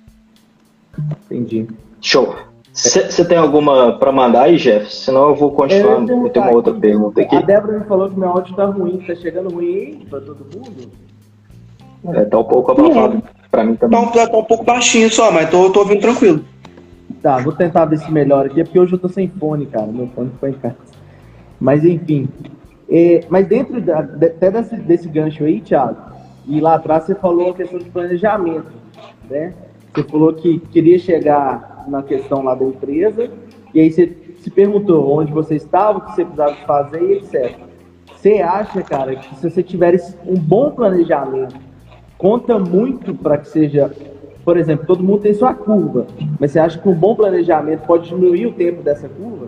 Entendi. Show. Você tem alguma para mandar aí, Jeff? Senão eu vou continuar. Eu, eu tenho uma outra pergunta aqui. A Débora me falou que meu áudio tá ruim. Tá chegando ruim aí para todo mundo? É, tá um pouco abafado para mim também. Tá um, tá um pouco baixinho só, mas tô, tô ouvindo tranquilo. Tá, vou tentar ver se melhora aqui, porque hoje eu tô sem fone, cara. Meu fone foi em casa. Mas enfim... É, mas dentro da, de, até desse, desse gancho aí, Thiago, e lá atrás você falou a questão de planejamento, né? Você falou que queria chegar na questão lá da empresa, e aí você se perguntou onde você estava, o que você precisava fazer, e etcétera. você acha, cara, que se você tiver um bom planejamento, conta muito para que seja, por exemplo, todo mundo tem sua curva, mas você acha que um bom planejamento pode diminuir o tempo dessa curva?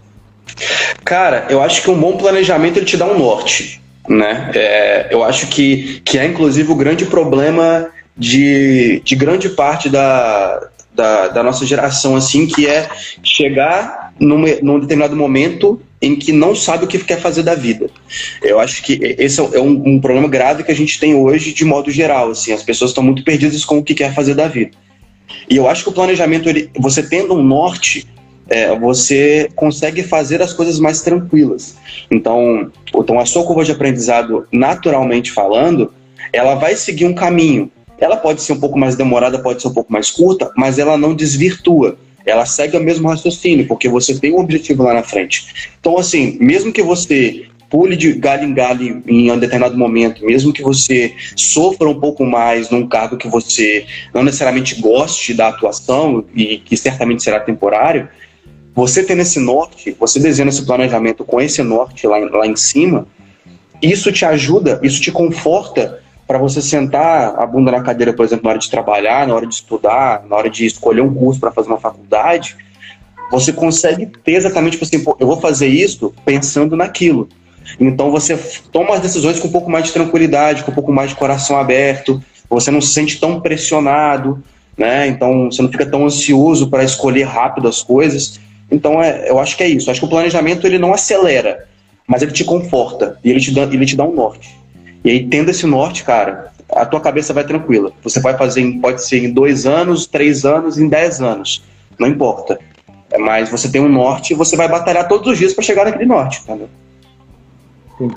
Cara, eu acho que um bom planejamento ele te dá um norte, né? É, eu acho que, que é inclusive o grande problema de, de grande parte da, da, da nossa geração, assim, que é chegar num, num determinado momento em que não sabe o que quer fazer da vida. Eu acho que esse é um, um problema grave que a gente tem hoje de modo geral, assim, as pessoas estão muito perdidas com o que quer fazer da vida. E eu acho que o planejamento, ele, você tendo um norte, é, você consegue fazer as coisas mais tranquilas. Então, então, a sua curva de aprendizado, naturalmente falando, ela vai seguir um caminho. Ela pode ser um pouco mais demorada, pode ser um pouco mais curta, mas ela não desvirtua. Ela segue o mesmo raciocínio, porque você tem um objetivo lá na frente. Então, assim, mesmo que você pule de galho em galho em um determinado momento, mesmo que você sofra um pouco mais num cargo que você não necessariamente goste da atuação e que certamente será temporário, você tendo esse norte, você desenhando esse planejamento com esse norte lá, lá em cima, isso te ajuda, isso te conforta para você sentar a bunda na cadeira, por exemplo, na hora de trabalhar, na hora de estudar, na hora de escolher um curso para fazer uma faculdade. Você consegue ter exatamente, tipo assim, pô, eu vou fazer isso pensando naquilo. Então você toma as decisões com um pouco mais de tranquilidade, com um pouco mais de coração aberto, você não se sente tão pressionado, né? Então você não fica tão ansioso para escolher rápido as coisas. Então é, eu acho que é isso. Eu acho que o planejamento ele não acelera, mas ele te conforta e ele te dá, ele te dá um norte. E aí, tendo esse norte, cara, a tua cabeça vai tranquila. Você vai fazer, em, pode ser em dois anos, três anos, em dez anos. Não importa. Mas você tem um norte e você vai batalhar todos os dias para chegar naquele norte, entendeu? Sim.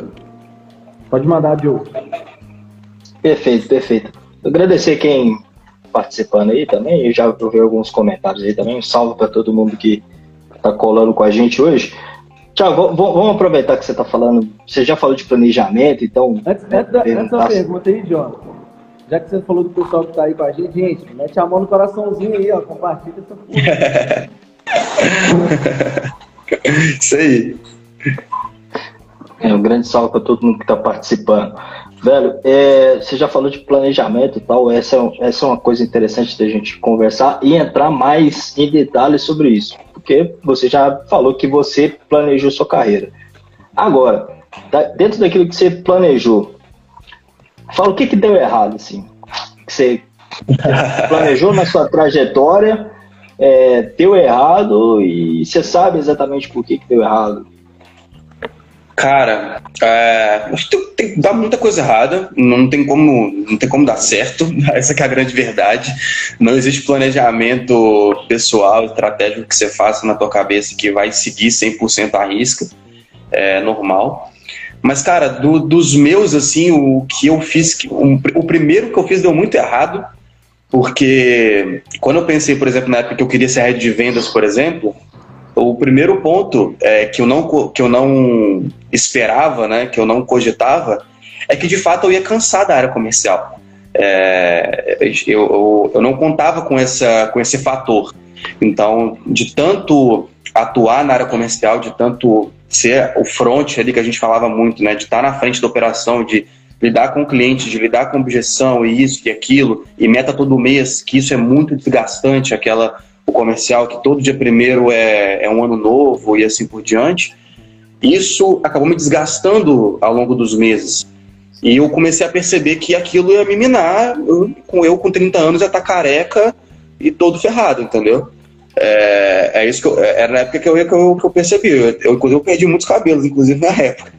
Pode mandar, Diogo. Perfeito, perfeito. Agradecer quem participando aí também. Eu já vi alguns comentários aí também. Um salve para todo mundo que tá colando com a gente hoje. Tiago, vamos aproveitar que você está falando, você já falou de planejamento, então... Antes, antes, da, antes da pergunta aí, John, já que você falou do pessoal que está aí com a gente, gente, mete a mão no coraçãozinho aí, ó, compartilha essa porra. Isso aí. É, um grande salve para todo mundo que está participando. Velho, é, você já falou de planejamento e tal, essa é, essa é uma coisa interessante da gente conversar e entrar mais em detalhes sobre isso. Porque você já falou que você planejou sua carreira. Agora, dentro daquilo que você planejou, fala o que, que deu errado, assim. Que você planejou na sua trajetória, é, deu errado e você sabe exatamente por que, que deu errado. Cara, é, acho que tem, tem, dá muita coisa errada, não tem, como, não tem como dar certo, essa que é a grande verdade. Não existe planejamento pessoal, estratégico que você faça na tua cabeça que vai seguir cem por cento à risca, é normal. Mas, cara, do, dos meus, assim, o que eu fiz, um, o primeiro que eu fiz deu muito errado, porque quando eu pensei, por exemplo, na época que eu queria ser head de vendas, por exemplo, o primeiro ponto é, que, eu não, que eu não esperava, né, que eu não cogitava, é que de fato eu ia cansar da área comercial. É, eu, eu, eu não contava com, essa, com esse fator. Então, de tanto atuar na área comercial, de tanto ser o front ali que a gente falava muito, né, de estar na frente da operação, de lidar com o cliente, de lidar com objeção e isso e aquilo, e meta todo mês, que isso é muito desgastante, aquela... o comercial, que todo dia primeiro é, é um ano novo e assim por diante, isso acabou me desgastando ao longo dos meses. E eu comecei a perceber que aquilo ia me minar, eu, com eu com trinta anos ia estar careca e todo ferrado, entendeu? É, é isso que eu, era na época que eu, que eu, que eu percebi. Eu, eu, eu perdi muitos cabelos, inclusive, na época.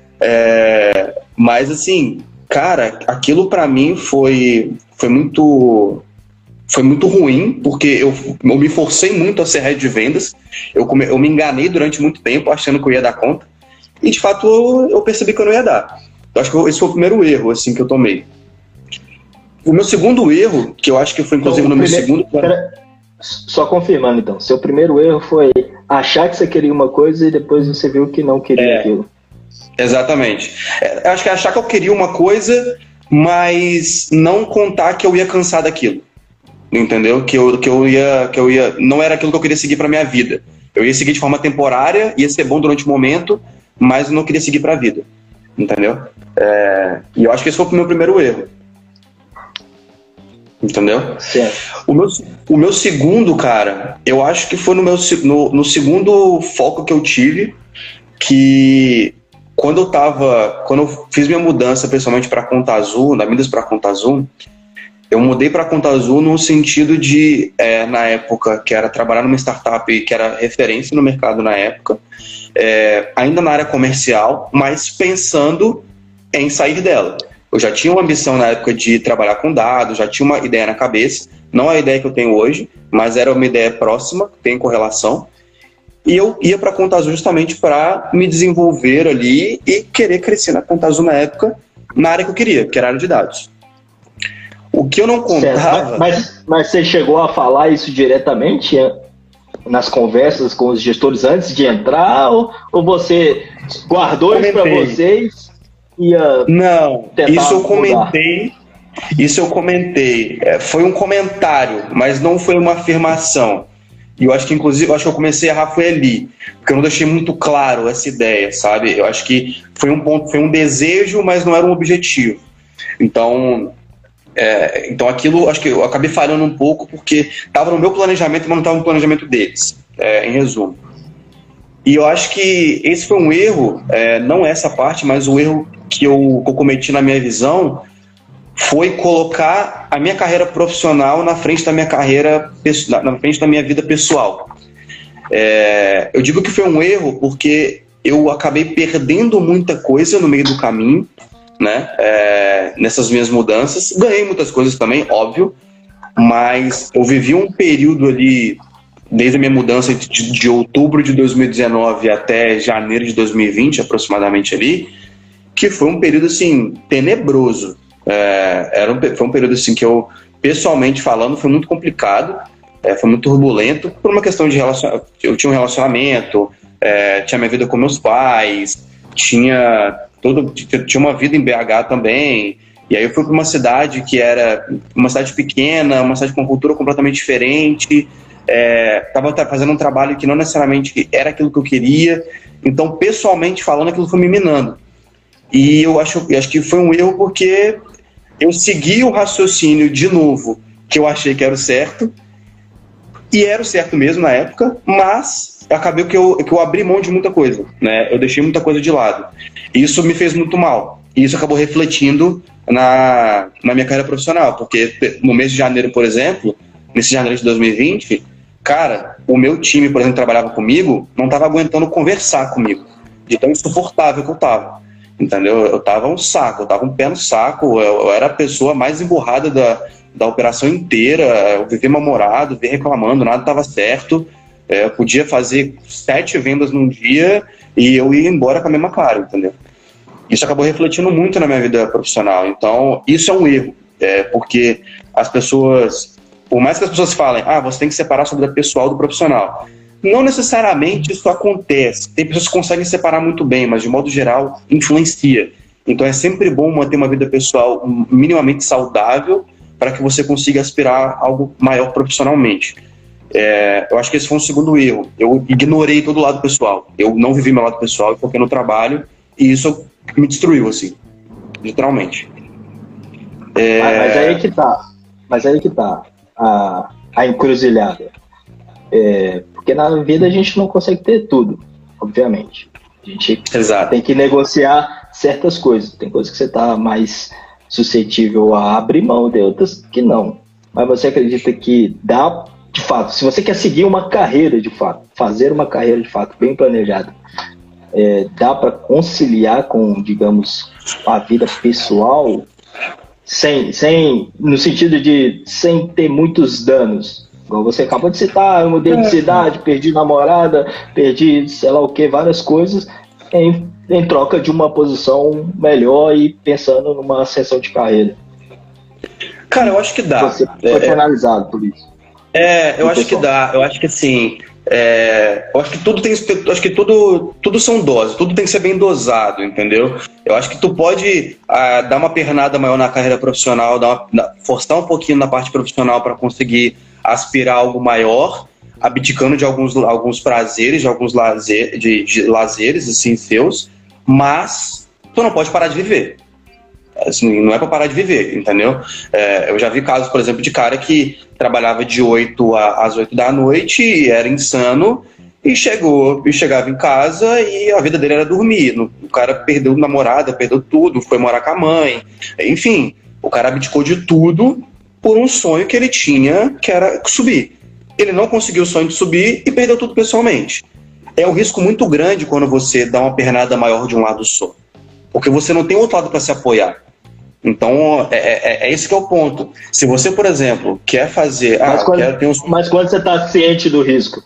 É, mas assim, cara, aquilo pra mim foi, foi muito... Foi muito ruim, porque eu, eu me forcei muito a ser head de vendas. Eu, come, eu me enganei durante muito tempo, achando que eu ia dar conta. E, de fato, eu, eu percebi que eu não ia dar. Eu acho que esse foi o primeiro erro assim, que eu tomei. O meu segundo erro, que eu acho que foi, inclusive, então, no primeiro, meu segundo... Pera, só confirmando, então. Seu primeiro erro foi achar que você queria uma coisa e depois você viu que não queria é, aquilo. Exatamente. É, eu acho que é achar que eu queria uma coisa, mas não contar que eu ia cansar daquilo. Entendeu? Que eu, que eu ia, que eu ia, não era aquilo que eu queria seguir para minha vida. Eu ia seguir de forma temporária, ia ser bom durante o momento, mas não queria seguir para a vida, entendeu? É, e eu acho que esse foi o meu primeiro erro. Entendeu? Certo. O meu, o meu segundo, cara, eu acho que foi no, meu, no, no segundo foco que eu tive, que quando eu tava, quando eu fiz minha mudança, principalmente para Conta Azul, da Midas para Conta Azul, eu mudei para Conta Azul no sentido de, é, na época, que era trabalhar numa startup que era referência no mercado na época, é, ainda na área comercial, mas pensando em sair dela. Eu já tinha uma ambição na época de trabalhar com dados, já tinha uma ideia na cabeça, não a ideia que eu tenho hoje, mas era uma ideia próxima, tem correlação. E eu ia para a Conta Azul justamente para me desenvolver ali e querer crescer na Conta Azul na época, na área que eu queria, que era a área de dados. O que eu não contava... Mas, mas, mas você chegou a falar isso diretamente nas conversas com os gestores antes de entrar, ou, ou você guardou isso para vocês? Ia não, isso eu comentei, isso eu comentei, é, foi um comentário, mas não foi uma afirmação. E eu acho que, inclusive, eu acho que eu comecei a errar foi ali, porque eu não deixei muito claro essa ideia, sabe? Eu acho que foi um ponto, foi um desejo, mas não era um objetivo. Então, é, então aquilo, acho que eu acabei falhando um pouco, porque estava no meu planejamento, mas não estava no planejamento deles, é, em resumo. E eu acho que esse foi um erro, é, não essa parte, mas o erro que eu, que eu cometi na minha visão foi colocar a minha carreira profissional na frente da minha carreira, na frente da minha vida pessoal. É, eu digo que foi um erro porque eu acabei perdendo muita coisa no meio do caminho, né? É, nessas minhas mudanças. Ganhei muitas coisas também, óbvio, mas eu vivi um período ali, desde a minha mudança de, de outubro de dois mil e dezenove até janeiro de dois mil e vinte, aproximadamente ali, que foi um período, assim, tenebroso. É, era um, foi um período, assim, que eu, pessoalmente falando, foi muito complicado, é, foi muito turbulento, por uma questão de relacionamento. Eu tinha um relacionamento, é, tinha minha vida com meus pais, tinha, todo, tinha uma vida em B H também, e aí eu fui para uma cidade que era uma cidade pequena, uma cidade com uma cultura completamente diferente, estava é, fazendo um trabalho que não necessariamente era aquilo que eu queria, então, pessoalmente falando, aquilo foi me minando. E eu acho, eu acho que foi um erro porque eu segui o raciocínio de novo, que eu achei que era o certo, e era o certo mesmo na época, mas acabei que eu, que eu abri mão de muita coisa, né? Eu deixei muita coisa de lado. E isso me fez muito mal. E isso acabou refletindo na, na minha carreira profissional, porque no mês de janeiro, por exemplo, nesse janeiro de dois mil e vinte, cara, o meu time, por exemplo, que trabalhava comigo, não estava aguentando conversar comigo, de tão insuportável que eu estava. Entendeu? Eu tava um saco, eu tava um pé no saco, eu, eu era a pessoa mais emburrada da, da operação inteira, eu vivia mal-humorado, vivia reclamando, nada tava certo, é, eu podia fazer sete vendas num dia e eu ia embora com a mesma cara, entendeu? Isso acabou refletindo muito na minha vida profissional, então isso é um erro, é, porque as pessoas, por mais que as pessoas falem, ah, você tem que separar sua vida pessoal do profissional, não necessariamente isso acontece. Tem pessoas que conseguem separar muito bem, mas de modo geral influencia. Então é sempre bom manter uma vida pessoal minimamente saudável para que você consiga aspirar a algo maior profissionalmente. É, eu acho que esse foi um segundo erro. Eu ignorei todo o lado pessoal. Eu não vivi meu lado pessoal e foquei no trabalho, e isso me destruiu, assim, literalmente. É... Mas, mas aí que tá. Mas aí que tá a, a encruzilhada. É, porque na vida a gente não consegue ter tudo, obviamente. A gente Exato. Tem que negociar certas coisas. Tem coisas que você está mais suscetível a abrir mão, de outras que não. Mas você acredita que dá, de fato, se você quer seguir uma carreira de fato, fazer uma carreira de fato bem planejada, é, dá para conciliar com, digamos, a vida pessoal sem, sem, no sentido de sem ter muitos danos? Igual você acabou de citar, eu mudei de cidade, perdi namorada, perdi sei lá o que, várias coisas, em, em troca de uma posição melhor e pensando numa ascensão de carreira. Cara, eu acho que dá. Você foi penalizado por isso. É, eu acho que dá. Eu acho que assim, é, eu acho que tudo tem, eu acho que tudo, tudo são doses, tudo tem que ser bem dosado, entendeu? Eu acho que tu pode ah, dar uma pernada maior na carreira profissional, dar uma, forçar um pouquinho na parte profissional para conseguir aspirar a algo maior, abdicando de alguns, alguns prazeres, de alguns lazer, de, de lazeres assim, seus, mas tu não pode parar de viver. Assim, não é para parar de viver, entendeu? É, eu já vi casos, por exemplo, de cara que trabalhava de oito às oito da noite e era insano e chegou, e chegava em casa e a vida dele era dormir. O cara perdeu namorada, perdeu tudo, foi morar com a mãe, enfim, o cara abdicou de tudo por um sonho que ele tinha, que era subir. Ele não conseguiu o sonho de subir e perdeu tudo pessoalmente. É um risco muito grande quando você dá uma pernada maior de um lado só, porque você não tem outro lado para se apoiar. Então, é, é, é esse que é o ponto. Se você, por exemplo, quer fazer... Mas, ah, quando, quero ter um... mas quando você está ciente do risco?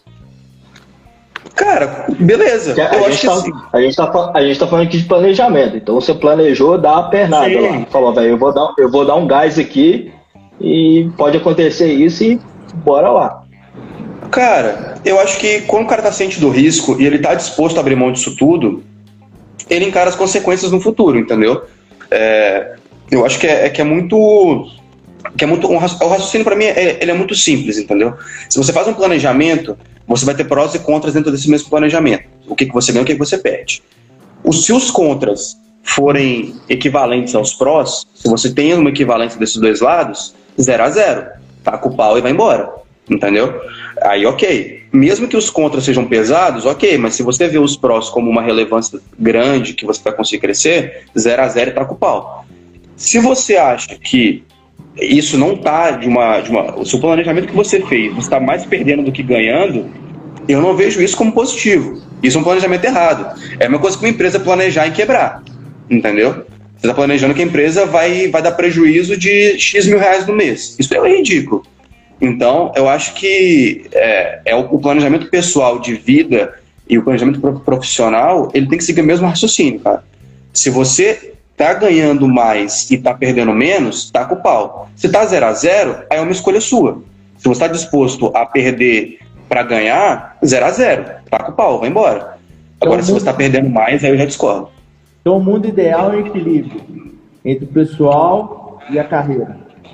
Cara, beleza. A, eu a, acho gente que tá, assim. a, gente tá, a gente tá falando aqui de planejamento. Então, você planejou dar a pernada Sim. lá. Falou, velho, eu, vou dar, eu vou dar um gás aqui e pode acontecer isso e bora lá. Cara, eu acho que quando o cara tá ciente do risco e ele tá disposto a abrir mão disso tudo, ele encara as consequências no futuro, entendeu? É... Eu acho que é, é que é muito, que é muito um, o raciocínio para mim é, ele é muito simples, entendeu? Se você faz um planejamento, você vai ter prós e contras dentro desse mesmo planejamento. O que, que você ganha, o que, que você perde. Os, se os contras forem equivalentes aos prós, se você tem uma equivalência desses dois lados, zero a zero, taca o pau e vai embora, entendeu? Aí ok. Mesmo que os contras sejam pesados, ok, mas se você vê os prós como uma relevância grande que você vai conseguir crescer, zero a zero e taca o pau. Se você acha que isso não está de uma, de uma... O seu planejamento que você fez, você está mais perdendo do que ganhando, eu não vejo isso como positivo. Isso é um planejamento errado. É a mesma coisa que uma empresa planejar e quebrar. Entendeu? Você está planejando que a empresa vai, vai dar prejuízo de X mil reais no mês. Isso é ridículo. Então, eu acho que é, é o planejamento pessoal de vida e o planejamento profissional, ele tem que seguir o mesmo raciocínio, cara. Se você tá ganhando mais e tá perdendo menos, tá com o pau. Se tá zero a zero, aí é uma escolha sua. Se você está disposto a perder para ganhar, zero a zero, tá com o pau, vai embora. Agora, então, se você está perdendo mais, aí eu já discordo. Então, o mundo ideal é o equilíbrio entre o pessoal e a carreira.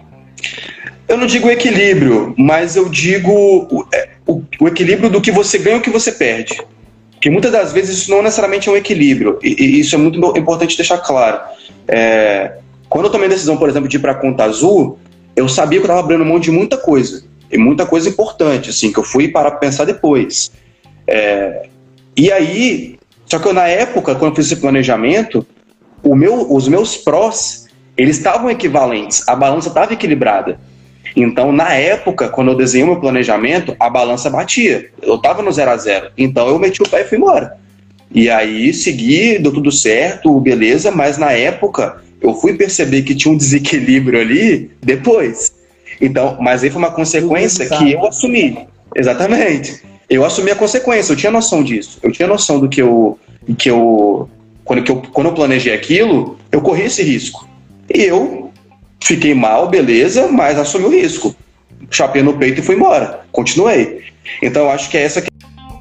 Eu não digo equilíbrio, mas eu digo o, o, o equilíbrio do que você ganha e o que você perde. Porque muitas das vezes isso não necessariamente é um equilíbrio, e, e isso é muito importante deixar claro. É, quando eu tomei a decisão, por exemplo, de ir para a Conta Azul, eu sabia que eu estava abrindo mão de muita coisa, e muita coisa importante, assim, que eu fui parar para pensar depois. É, e aí, só que eu, na época, quando eu fiz esse planejamento, o meu, os meus prós, eles estavam equivalentes, a balança estava equilibrada. Então, na época, quando eu desenhei o meu planejamento, a balança batia. Eu estava no zero a zero. Então, eu meti o pé e fui embora. E aí, segui, deu tudo certo, beleza, mas na época, eu fui perceber que tinha um desequilíbrio ali depois. Então, mas aí foi uma consequência que eu assumi. Exatamente. Eu assumi a consequência, eu tinha noção disso. Eu tinha noção do que eu... Que eu quando, que eu, quando eu planejei aquilo, eu corri esse risco. E eu... Fiquei mal, beleza, mas assumi o risco. Chapei no peito e fui embora. Continuei. Então eu acho que é essa que...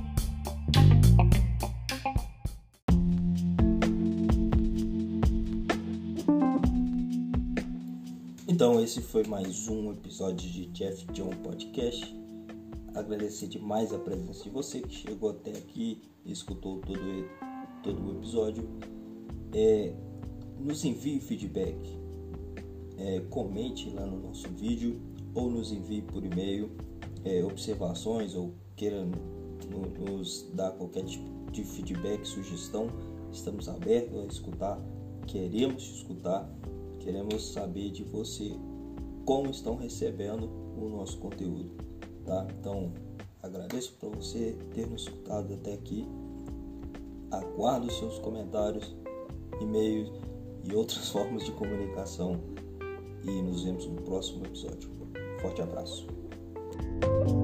Então esse foi mais um episódio de Jeff John Podcast. Agradecer demais a presença de você que chegou até aqui e escutou todo, todo o episódio. É, nos envie feedback. É, comente lá no nosso vídeo ou nos envie por e-mail é, observações ou queira no, nos dar qualquer tipo de feedback, sugestão. Estamos abertos a escutar, queremos te escutar, queremos saber de você como estão recebendo o nosso conteúdo, tá? Então agradeço por você ter nos escutado até aqui, aguardo os seus comentários, e-mails e outras formas de comunicação. E nos vemos no próximo episódio. Forte abraço.